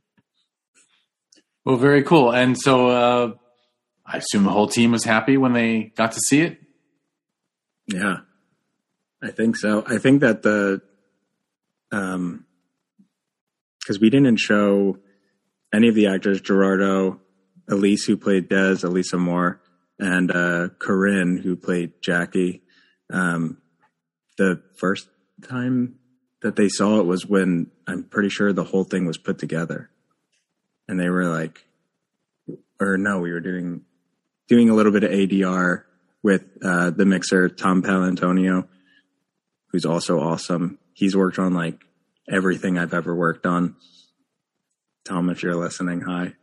Well, very cool, and so. uh I assume the whole team was happy when they got to see it? Yeah, I think so. I think that the, um, because we didn't show any of the actors, Gerardo, Elise, who played Des, Elisa Moore, and uh, Corinne, who played Jackie. Um, the first time that they saw it was when I'm pretty sure the whole thing was put together. And they were like, or no, we were doing... doing a little bit of A D R with uh, the mixer, Tom Palantonio, who's also awesome. He's worked on like everything I've ever worked on. Tom, if you're listening, hi.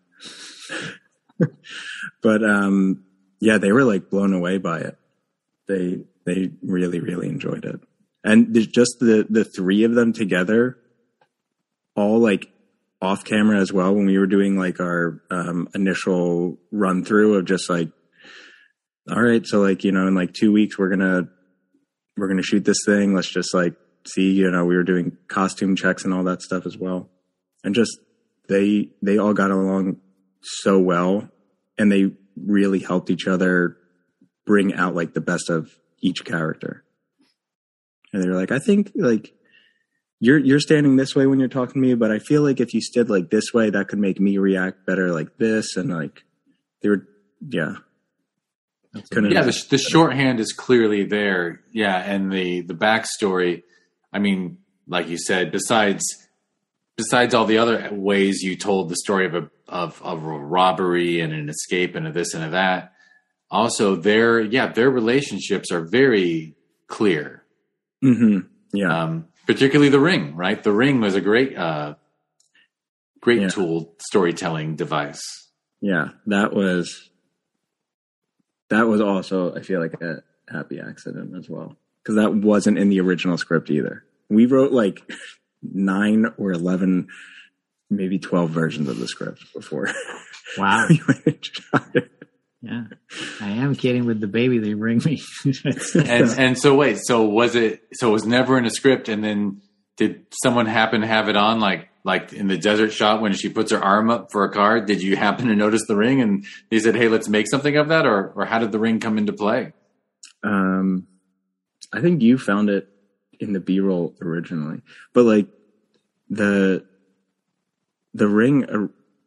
But um, yeah, they were like blown away by it. They they really, really enjoyed it. And there's just the, the three of them together, all like off camera as well, when we were doing like our um, initial run through of just like, all right, so like, you know, in like two weeks, we're going to, we're going to shoot this thing. Let's just like see, you know, we were doing costume checks and all that stuff as well. And just, they, they all got along so well, and they really helped each other bring out like the best of each character. And they were like, I think like, You're you're standing this way when you're talking to me, but I feel like if you stood like this way, that could make me react better like this. And like they were, yeah. Yeah, the, the shorthand is clearly there. Yeah, and the, the backstory, I mean, like you said, besides besides all the other ways you told the story of a of, of a robbery and an escape and a this and a that, also their yeah, their relationships are very clear. Mm-hmm. Yeah. Um, Particularly The Ring, right? The Ring was a great, uh, great yeah. tool, storytelling device. Yeah, that was that was also, I feel like, a happy accident as well, because that wasn't in the original script either. We wrote like nine or eleven, maybe twelve versions of the script before. Wow. we went and shot it. Yeah, I am kidding with the baby they bring me. and and so wait, so was it? So it was never in a script, and then did someone happen to have it on like Like in the desert shot when she puts her arm up for a card, did you happen to notice the ring? And they said, hey, let's make something of that? Or, or how did the ring come into play? Um, I think you found it in the B-roll originally. But like the the ring, uh,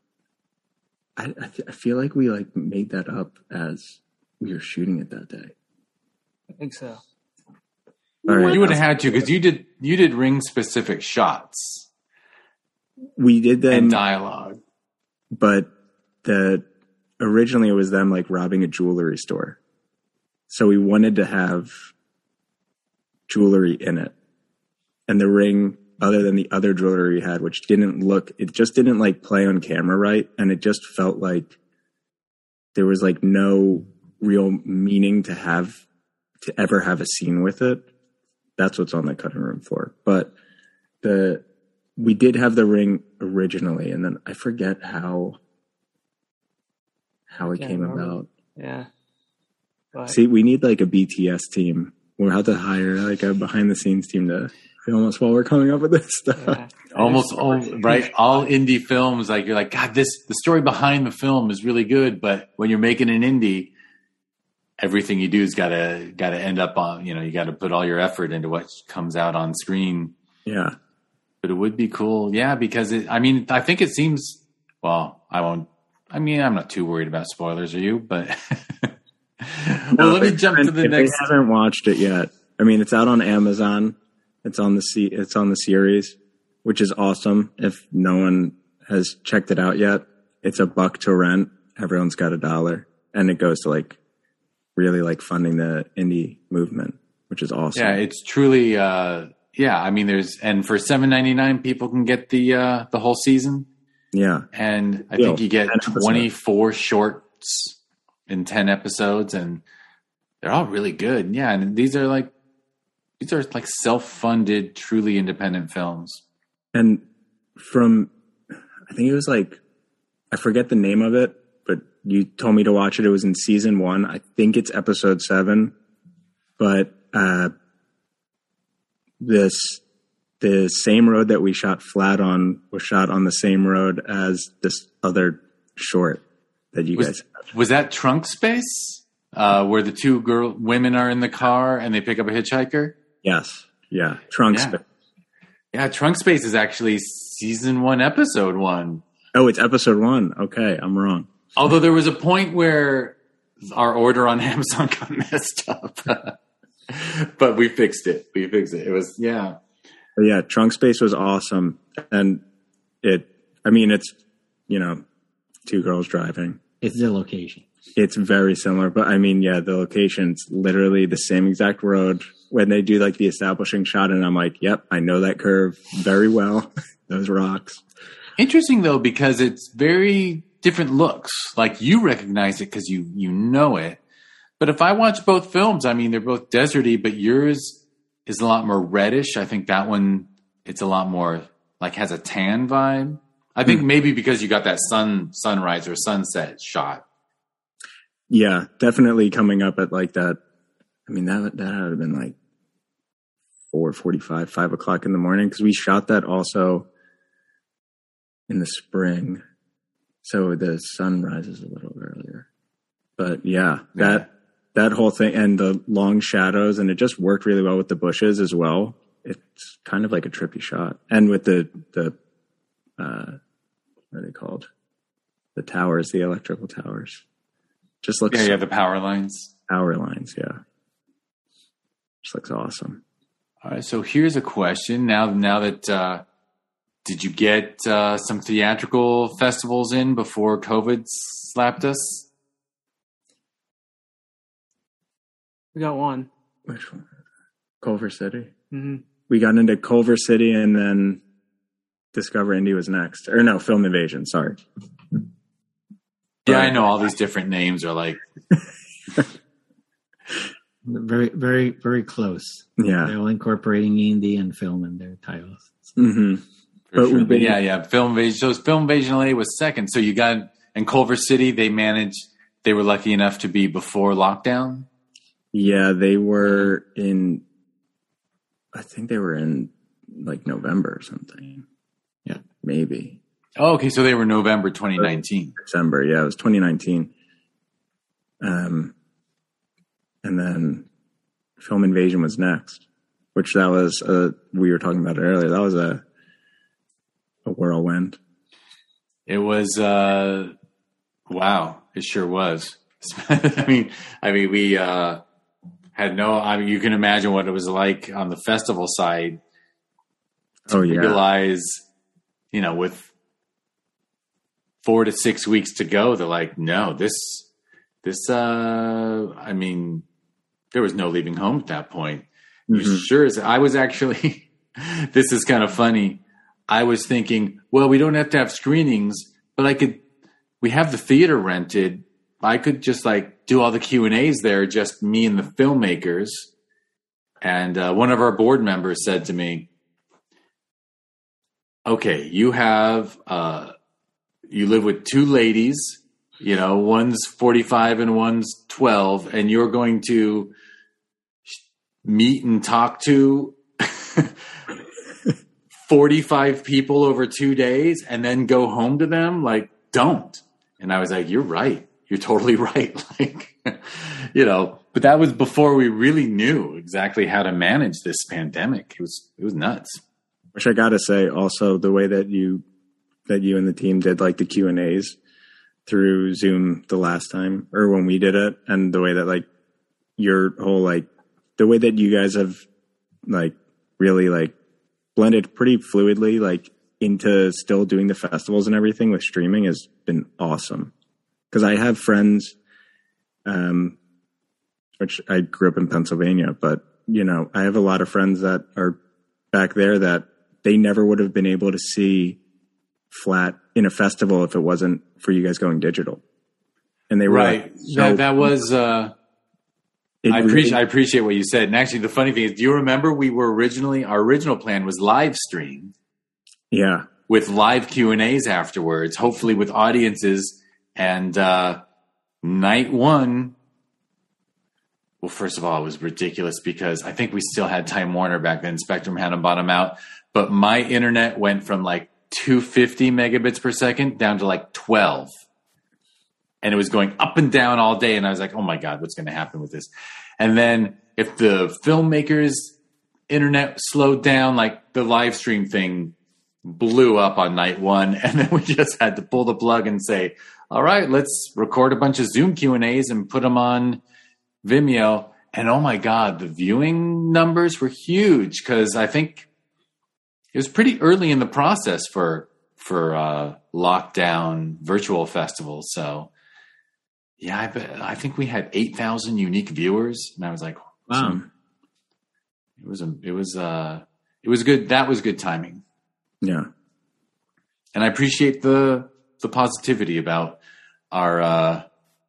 I, I, th- I feel like we like made that up as we were shooting it that day. I think so. All right. You would have had to because you did you did ring specific shots We did them, and dialogue. but the originally it was them like robbing a jewelry store. So we wanted to have jewelry in it, and the ring, other than the other jewelry we had, which didn't look, it just didn't like play on camera right, and it just felt like there was like no real meaning to have to ever have a scene with it. That's what's on the cutting room floor. But the we did have the ring originally, and then I forget how how it Can't came remember. about. Yeah. But See, we need like a B T S team. We'll have to hire like a behind the scenes team to film us while we're coming up with this stuff. yeah. Almost all right. All indie films, like you're like, God, this the story behind the film is really good, but when you're making an indie, everything you do is gotta gotta end up on. You know, you got to put all your effort into what comes out on screen. Yeah. But it would be cool, yeah, because it, I mean, I think it seems. Well, I won't. I mean, I'm not too worried about spoilers, are you? But well, No, let me if- jump to the if next. they haven't watched it yet, I mean, it's out on Amazon. It's on the C- It's on the series, which is awesome. If no one has checked it out yet, it's a buck to rent. Everyone's got a dollar, and it goes to like really like funding the indie movement, which is awesome. Yeah, it's truly. Uh, yeah, I mean, there's and for seven ninety-nine, people can get the uh, the whole season, Yeah. and I Deal. think you get ten episodes. twenty-four shorts in ten episodes, and they're all really good. Yeah, and these are like these are like self-funded, truly independent films. And from, I think it was like, I forget the name of it, but you told me to watch it. It was in season one. I think it's episode seven, but uh, this the same road that we shot Flat on was shot on the same road as this other short that you Was, guys had. was that Trunk Space, uh, where the two girl women are in the car and they pick up a hitchhiker? Yes. Yeah. Trunk Yeah. Space. Yeah, Trunk Space is actually season one, episode one. Oh, it's episode one. Okay. I'm wrong. Although there was a point where our order on Amazon got messed up, but we fixed it. We fixed it. It was, yeah. But yeah, Trunk Space was awesome. And it, I mean, it's, you know, two girls driving. It's the location. It's very similar, but I mean, yeah, the location's literally the same exact road when they do like the establishing shot. And I'm like, yep, I know that curve very well. Those rocks. Interesting though, because it's very different looks. Like you recognize it because you, you know it. But if I watch both films, I mean, they're both deserty, but yours is a lot more reddish. I think that one, it's a lot more like has a tan vibe. I think maybe because you got that sun, sunrise or sunset shot. Yeah, definitely coming up at like that. I mean, that, that would have been like four forty-five, five o'clock in the morning. Cause we shot that also in the spring. So the sun rises a little earlier, but yeah, that, Yeah. that whole thing and the long shadows, and it just worked really well with the bushes as well. It's kind of like a trippy shot. And with the, the, uh, what are they called? The towers, the electrical towers. Just looks Yeah, you have the power lines. power lines, yeah. Just looks awesome. All right, so here's a question. Now, now that uh, did you get uh, some theatrical festivals in before COVID slapped us? We got one. Which one? Culver City. hmm We got into Culver City, and then Discover Indie was next. Or no, Film Invasion. Sorry. Yeah, Right. I know all these different names are like. Very, very, very close. Yeah. They're all incorporating indie and film in their titles. hmm For But sure. we've But been- yeah, yeah. Film Invasion. So Film Invasion L A was second. So you got in Culver City. They managed. They were lucky enough to be before lockdown. Yeah, they were in. I think they were in like November or something. Yeah. Maybe maybe. Oh, okay, so they were November twenty nineteen. December, yeah, it was twenty nineteen. Um, and then Film Invasion was next, which that was a, we were talking about it earlier. That was a a whirlwind. It was uh, wow, it sure was. I mean, I mean, we uh, had no. I mean, you can imagine what it was like on the festival side. To oh yeah, realize, you know, with four to six weeks to go, they're like, no, this, this. Uh, I mean, there was no leaving home at that point. Mm-hmm. Sure as I was actually. This is kind of funny. I was thinking, well, we don't have to have screenings, but I could. We have the theater rented. I could just like do all the Q and A's there, just me and the filmmakers. And uh, one of our board members said to me, okay, you have, uh, you live with two ladies, you know, one's forty-five and one's twelve, and you're going to meet and talk to forty-five people over two days and then go home to them? Like, don't. And I was like, you're right. You're totally right. Like, you know, but that was before we really knew exactly how to manage this pandemic. It was, it was nuts. Which I gotta say, also the way that you that you and the team did like the Q and A's through Zoom the last time, or when we did it, and the way that like your whole like the way that you guys have like really like blended pretty fluidly like into still doing the festivals and everything with streaming has been awesome. Because I have friends, um, which I grew up in Pennsylvania, but you know I have a lot of friends that are back there that they never would have been able to see Flat in a festival if it wasn't for you guys going digital. And they were right. Like, so, that, that was, uh, I really, appreciate, I appreciate what you said. And actually the funny thing is, do you remember we were originally, our original plan was live stream. Yeah. With live Q and A's afterwards, hopefully with audiences. And, uh, night one, well, first of all, it was ridiculous because I think we still had Time Warner back then. Spectrum hadn't bottomed out, but my internet went from like two hundred fifty megabits per second down to like twelve. And it was going up and down all day. And I was like, oh my God, what's going to happen with this? And then if the filmmakers' internet slowed down, like the live stream thing blew up on night one. And then we just had to pull the plug and say, all right, let's record a bunch of Zoom Q and A's and put them on Vimeo. And oh my God, the viewing numbers were huge because I think it was pretty early in the process for for uh, lockdown virtual festivals. So yeah, I, bet, I think we had eight thousand unique viewers, and I was like, wow, so it was a, it was uh it was good. That was good timing. Yeah, and I appreciate the the positivity about our. Uh,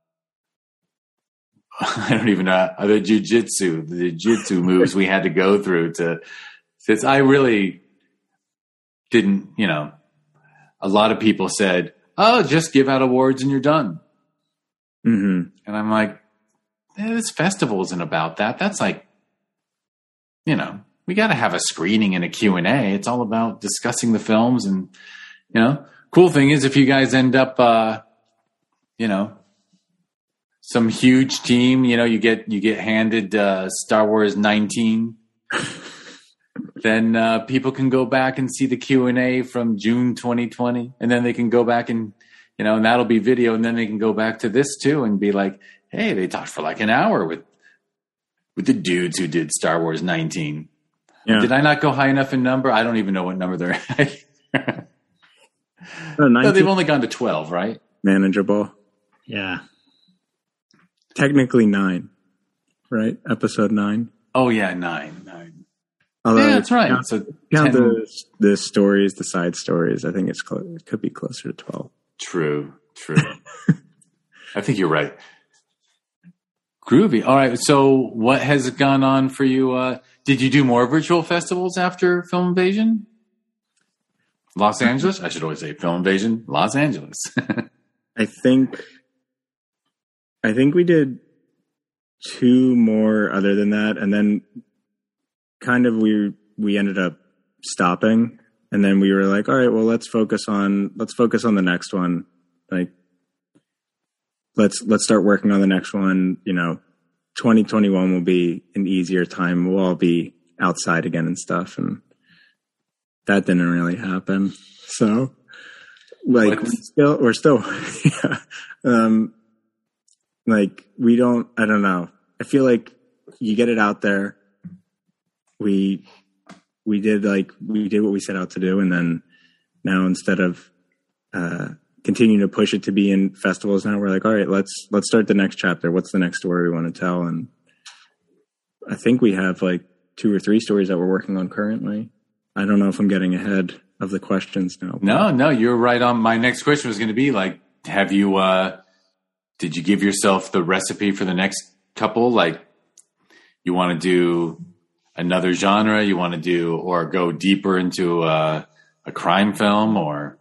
I don't even know the jujitsu, the jiu-jitsu moves we had to go through to. Since I really didn't, you know, a lot of people said, "Oh, just give out awards and you're done." mm-hmm. And I'm like, eh, "This festival isn't about that. That's like, you know, we got to have a screening and a Q and A. It's all about discussing the films and, you know, cool thing is if you guys end up, uh, you know." Some huge team, you know, you get you get handed uh, Star Wars nineteen, then uh, people can go back and see the Q and A from June twenty twenty, and then they can go back and, you know, and that'll be video, and then they can go back to this too and be like, hey, they talked for like an hour with with the dudes who did Star Wars nineteen. Yeah. Did I not go high enough in number? I don't even know what number they're at. oh, no, they've only gone to twelve, right? Manageable. Yeah. Technically nine, right? Episode nine. Oh yeah, nine, nine. Although yeah, that's right. Count, so count the the stories, the side stories. I think it's close, it could be closer to twelve. True, true. I think you're right. Groovy. All right. So, what has gone on for you? Uh, did you do more virtual festivals after Film Invasion? Los Angeles. I should always say Film Invasion, Los Angeles. I think. I think we did two more other than that. And then kind of we, we ended up stopping and then we were like, all right, well, let's focus on let's focus on the next one. Like, let's let's start working on the next one. You know, twenty twenty-one will be an easier time. We'll all be outside again and stuff, and that didn't really happen. So, like, we still we're still, yeah, um, like we don't. I don't know. I feel like you get it out there. We we did like we did what we set out to do, and then now instead of uh, continuing to push it to be in festivals, now we're like, all right, let's let's start the next chapter. What's the next story we want to tell? And I think we have like two or three stories that we're working on currently. I don't know if I'm getting ahead of the questions now. No, no, you're right on. My next question was going to be like, have you, uh, did you give yourself the recipe for the next couple? Like, you want to do another genre, you want to do, or go deeper into uh, a crime film, or?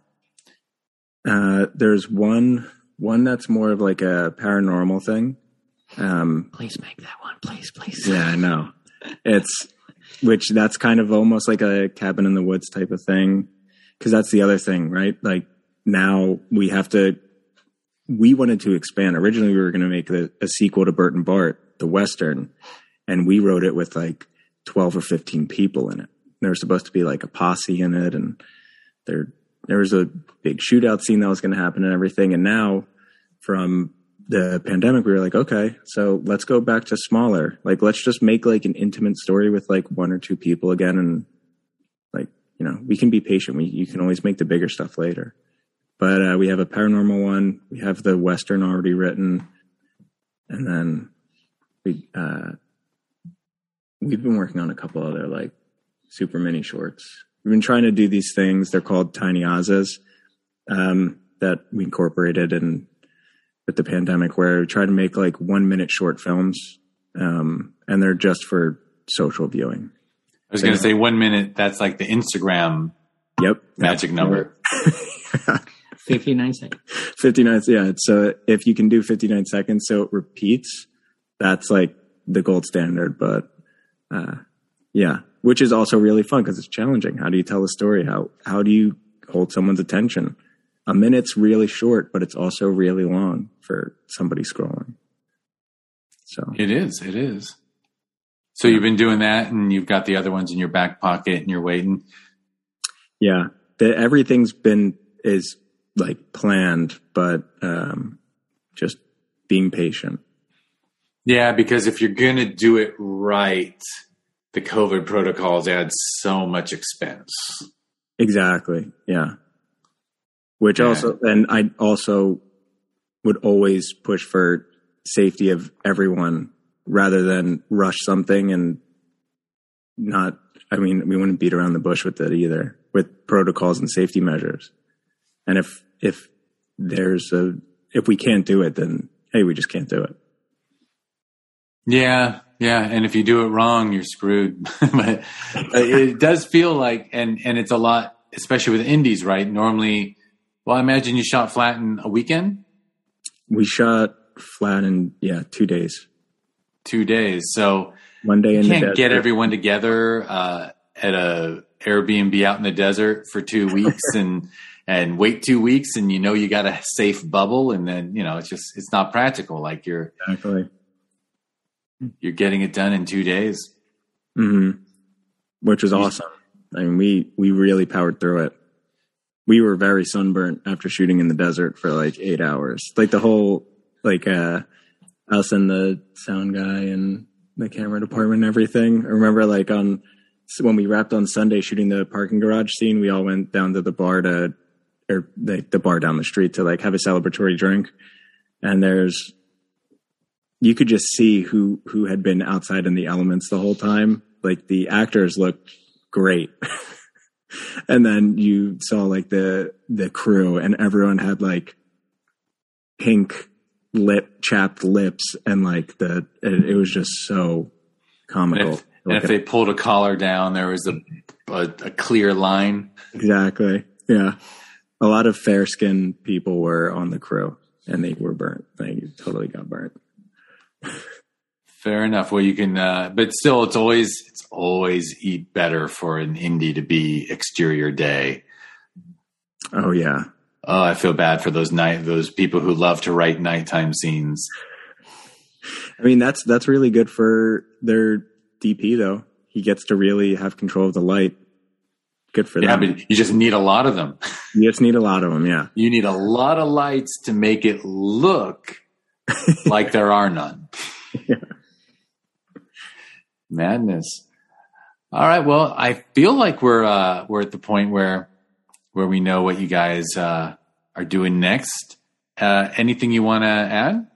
Uh, there's one, one that's more of like a paranormal thing. Um, please make that one, please, please. Yeah, I know. It's, which that's kind of almost like a cabin in the woods type of thing. Cause that's the other thing, right? Like now we have to, we wanted to expand. Originally we were going to make a, a sequel to Bert and Bart, the Western. And we wrote it with like twelve or fifteen people in it. There was supposed to be like a posse in it. And there, there was a big shootout scene that was going to happen and everything. And now from the pandemic, we were like, okay, so let's go back to smaller. Like, let's just make like an intimate story with like one or two people again. And like, you know, we can be patient. We, you can always make the bigger stuff later. But uh, we have a paranormal one. We have the Western already written. And then we, uh, we've been working on a couple other like super mini shorts. We've been trying to do these things. They're called Tiny Ozas, um, that we incorporated in with the pandemic, where we try to make like one minute short films. Um, and they're just for social viewing. I was going to say one minute. That's like the Instagram. Yep. Magic number. fifty-nine seconds. fifty-nine. Yeah. So if you can do fifty-nine seconds, so it repeats, that's like the gold standard. But, uh, yeah, which is also really fun because it's challenging. How do you tell a story? How, how do you hold someone's attention? A minute's really short, but it's also really long for somebody scrolling. So it is, it is. So you've been doing that, and you've got the other ones in your back pocket, and you're waiting. Yeah, the, everything's been is like planned, but um, just being patient. Yeah, because if you're gonna do it right, the COVID protocols add so much expense. Exactly. Yeah. Which yeah. also, and I also would always push for safety of everyone rather than rush something and not, I mean, we wouldn't beat around the bush with it either, with protocols and safety measures. And if, if there's a, if we can't do it, then hey, we just can't do it. Yeah. Yeah. And if you do it wrong, you're screwed. But it does feel like, and, and it's a lot, especially with indies, right? Normally, well, I imagine you shot flat in a weekend? We shot flat in, yeah, two days. Two days. So one day in you the can't desert. get everyone together uh, at a Airbnb out in the desert for two weeks and and wait two weeks and you know you got a safe bubble, and then, you know, it's just, it's not practical. Like you're exactly. you're getting it done in two days. Mm-hmm. Which was awesome. I mean, we, we really powered through it. We were very sunburnt after shooting in the desert for like eight hours. Like the whole, like, uh, us and the sound guy and the camera department and everything. I remember like on, when we wrapped on Sunday shooting the parking garage scene, we all went down to the bar to, or the, the bar down the street to like have a celebratory drink. And there's, you could just see who, who had been outside in the elements the whole time. Like the actors looked great. And then you saw like the, the crew, and everyone had like pink lip, chapped lips. And like the, it, it was just so comical. And if, and if they pulled a collar down, there was a, a, a clear line. Exactly. Yeah. A lot of fair skinned people were on the crew, and they were burnt. They totally got burnt. Fair enough. Well, you can, uh, but still, it's always it's always eat better for an indie to be exterior day. Oh yeah. Oh, I feel bad for those night those people who love to write nighttime scenes. I mean, that's that's really good for their D P though. He gets to really have control of the light. Good for Yeah, them. but you just need a lot of them. You just need a lot of them. Yeah. You need a lot of lights to make it look like there are none. Yeah. Madness. All right. Well, I feel like we're uh, we're at the point where where we know what you guys uh, are doing next. Uh, anything you want to add?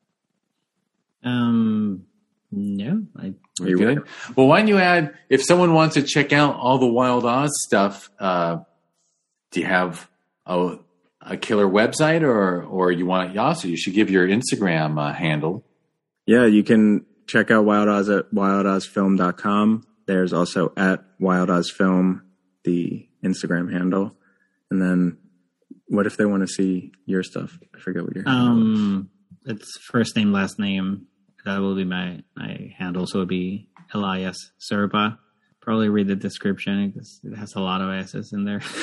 Um, no, I You Good. would. Well, why don't you add, if someone wants to check out all the Wild Oz stuff, uh, do you have a, a killer website, or or you want also you should give your Instagram uh, handle. Yeah, you can check out Wild Oz at wild oz film dot com. There's also at Wild Oz Film, the Instagram handle. And then what if they want to see your stuff? I forget what your handle is. um, it's first name, last name. That will be my, my handle. So it'll be Elias Serba. Probably read the description because it has a lot of S's in there.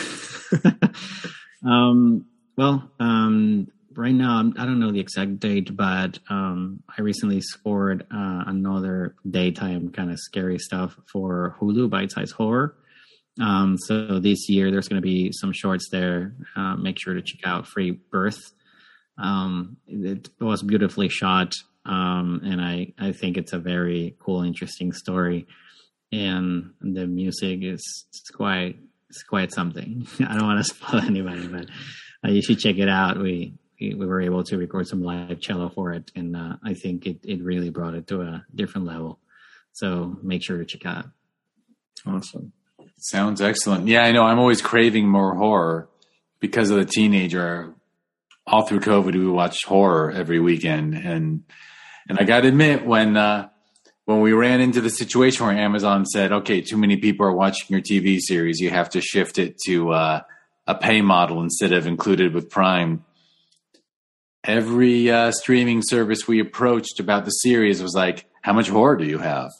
um, well, um, right now, I'm, I don't know the exact date, but um, I recently scored uh, another daytime kind of scary stuff for Hulu, Bite Size Horror. Um, so this year, there's going to be some shorts there. Uh, make sure to check out Free Birth. Um, it, it was beautifully shot. Um, and I, I think it's a very cool, interesting story, and the music is it's quite it's quite something. I don't want to spoil anybody, but uh, you should check it out. We, we we were able to record some live cello for it, and uh, I think it, it really brought it to a different level. So make sure to check out. Awesome. Sounds excellent. Yeah, I know. I'm always craving more horror because of the teenager. All through COVID, we watched horror every weekend, and and I got to admit, when uh, when we ran into the situation where Amazon said, "Okay, too many people are watching your T V series, you have to shift it to uh, a pay model instead of included with Prime," every uh, streaming service we approached about the series was like, "How much horror do you have?"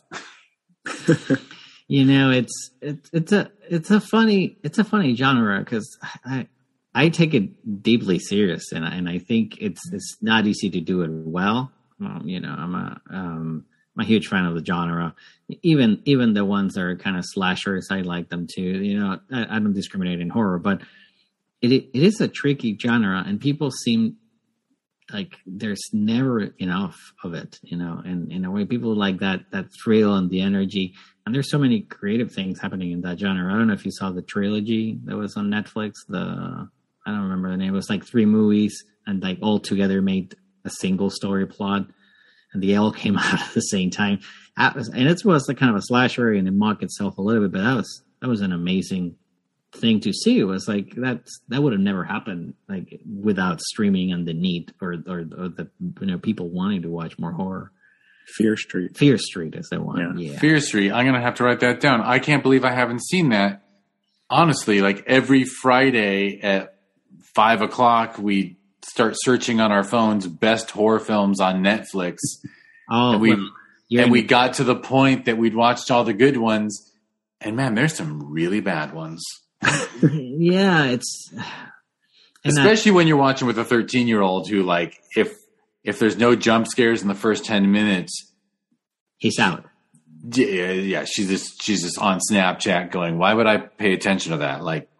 You know, it's it's it's a it's a funny it's a funny genre because I. I take it deeply serious, and and I think it's it's not easy to do it well. Um, you know, I'm a um, I'm a huge fan of the genre. Even even the ones that are kind of slashers, I like them too. You know, I, I don't discriminate in horror, but it it is a tricky genre, and people seem like there's never enough of it. You know, and in a way, people like that that thrill and the energy. And there's so many creative things happening in that genre. I don't know if you saw the trilogy that was on Netflix. The I don't remember the name. It was like three movies and like all together made a single story plot, and they all came out at the same time. That was, and it was like kind of a slasher and it mocked itself a little bit, but that was that was an amazing thing to see. It was like that that would have never happened like without streaming and the need or or, or the you know people wanting to watch more horror. Fear Street. Fear Street is the one. Yeah. Yeah. Fear Street. I'm gonna have to write that down. I can't believe I haven't seen that. Honestly, like every Friday at five o'clock, we start searching on our phones best horror films on Netflix. Oh, and we well, you're and in- we got to the point that we'd watched all the good ones, and man, there's some really bad ones. yeah, it's and Especially when you're watching with a thirteen year old who, like, if if there's no jump scares in the first ten minutes, he's out. yeah, yeah, she's just she's just on Snapchat going, "Why would I pay attention to that?" Like,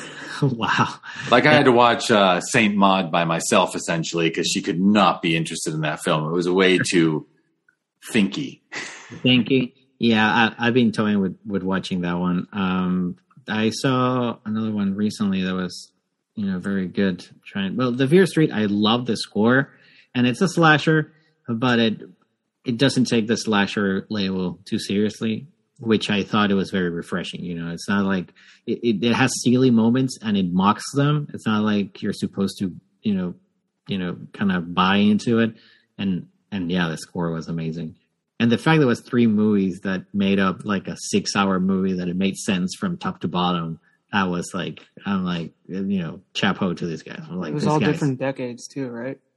Wow. like I had to watch uh, Saint Maud by myself essentially because she could not be interested in that film. It was way too thinky. Thank you. Yeah, I, I've been toying with, with watching that one. Um, I saw another one recently that was, you know, very good. Trying well, the Fear Street. I love the score, and it's a slasher, but it it doesn't take the slasher label too seriously, which I thought it was very refreshing. You know, it's not like it, it, it has silly moments and it mocks them. It's not like you're supposed to, you know, you know, kind of buy into it. And and yeah, the score was amazing. And the fact that it was three movies that made up like a six hour movie that it made sense from top to bottom. That was like, I'm like, you know, chapeau to these guys. I'm like, It was this all guy's- different decades too, right?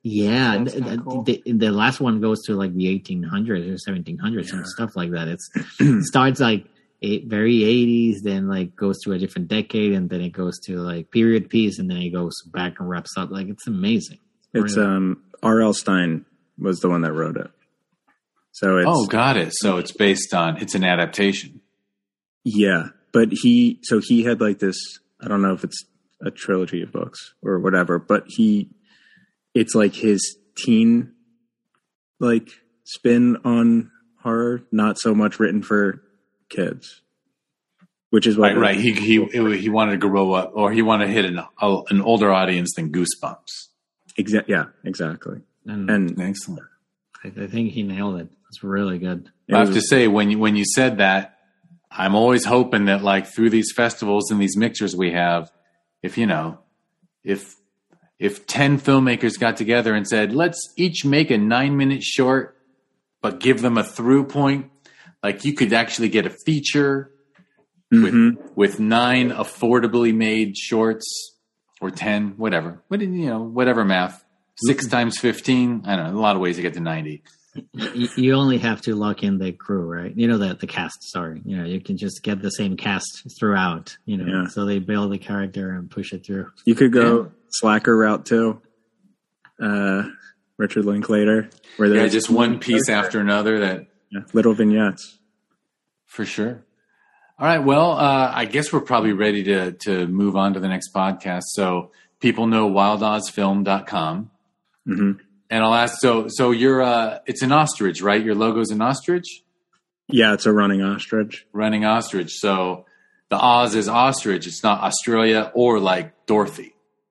Yeah, That's the, kinda cool. the, the last one goes to like the eighteen hundreds or seventeen hundreds and stuff like that. It's it starts like eight, very eighties, then like goes to a different decade, and then it goes to like period piece, and then it goes back and wraps up. Like it's amazing. It's Really. um R L. Stein was the one that wrote it. So it's Oh, got it. So it's based on, it's an adaptation. yeah, but he so he had like this. I don't know if it's a trilogy of books or whatever, but he it's like his teen like spin on horror, not so much written for kids, which is what Right, right. He he he wanted to grow up, or he wanted to hit an a, an older audience than Goosebumps. Exa- yeah, exactly. And, And Excellent. I, I think he nailed it. It's really good. I have to say, when you, when you said that, I'm always hoping that, like, through these festivals and these mixers we have, if you know, if if ten filmmakers got together and said, let's each make a nine minute short, but give them a through point, like you could actually get a feature Mhm. with with nine affordably made shorts, or ten, whatever, what you know, whatever math, six times fifteen. I don't know, a lot of ways to get to ninety. You, you only have to lock in the crew, right? You know, the the cast. Sorry, you know, you can just get the same cast throughout. You know, Yeah. so they build the character and push it through. You could go Yeah. slacker route too. Uh, Richard Linklater, where Yeah, there's just one piece after another. That yeah, little vignettes. For sure. All right. Well, uh, I guess we're probably ready to to move on to the next podcast. So people know wild oz film dot com. Mm-hmm. And I'll ask, so so you're uh it's an ostrich, right? Your logo's an ostrich? Yeah, it's a running ostrich. Running ostrich. So the Oz is ostrich. It's not Australia or like Dorothy.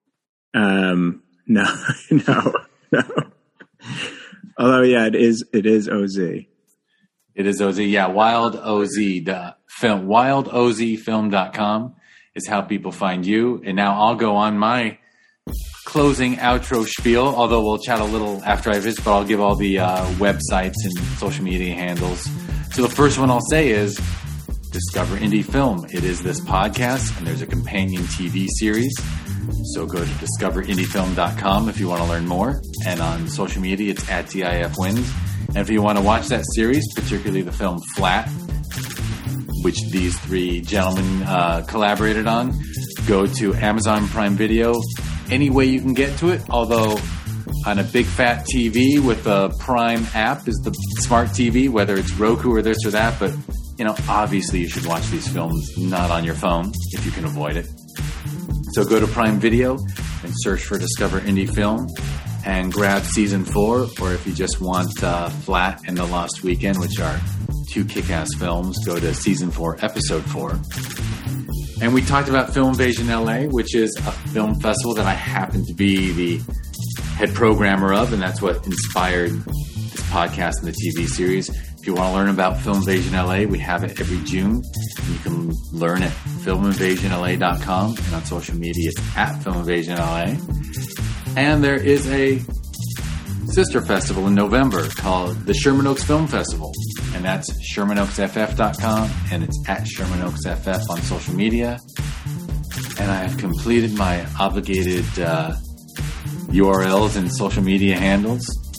Um, no, no, no. Although, yeah, it is. It is O Z. It is O Z. Yeah, Wild O Z the film wild o z film dot com is how people find you. And now I'll go on my closing outro spiel, although we'll chat a little after I visit, but I'll give all the uh, websites and social media handles. So the first one I'll say is Discover Indie Film. It is this podcast, and there's a companion T V series. So go to discover indie film dot com if you want to learn more. And on social media, it's at D I F Wins. And if you want to watch that series, particularly the film Flat, which these three gentlemen uh, collaborated on, go to Amazon Prime Video. Any way you can get to it, although on a big fat T V with a Prime app is the smart T V, whether it's Roku or this or that. But, you know, obviously you should watch these films not on your phone if you can avoid it. So go to Prime Video and search for Discover Indie Film and grab season four, or if you just want uh, Flat and The Lost Weekend, which are two kick-ass films, go to season four, episode four. And we talked about Film Invasion L A, which is a film festival that I happen to be the head programmer of, and that's what inspired this podcast and the T V series. If you want to learn about Film Invasion L A, we have it every June. And you can learn at film invasion L A dot com, and on social media it's at Film Invasion L A. And there is a sister festival in November called the Sherman Oaks Film Festival, and that's sherman oaks f f dot com, and it's at Sherman Oaks F F on social media. And I have completed my obligated uh, U R Ls and social media handles.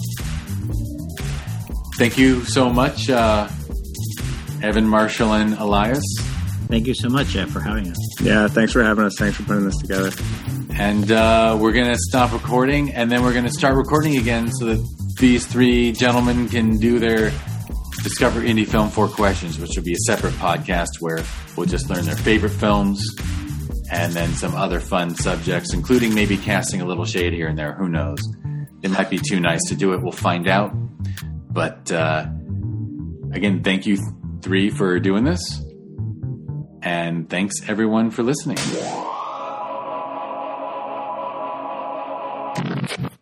Thank you so much, uh, Evan, Marshall, and Elias. Thank you so much, Jeff, for having us. Yeah, thanks for having us. Thanks for putting this together. And uh, we're going to stop recording, and then we're going to start recording again so that these three gentlemen can do their Discover Indie Film Four Questions, which will be a separate podcast where we'll just learn their favorite films and then some other fun subjects, including maybe casting a little shade here and there. Who knows? It might be too nice to do it. We'll find out. But uh, again, thank you three for doing this. And thanks, everyone, for listening.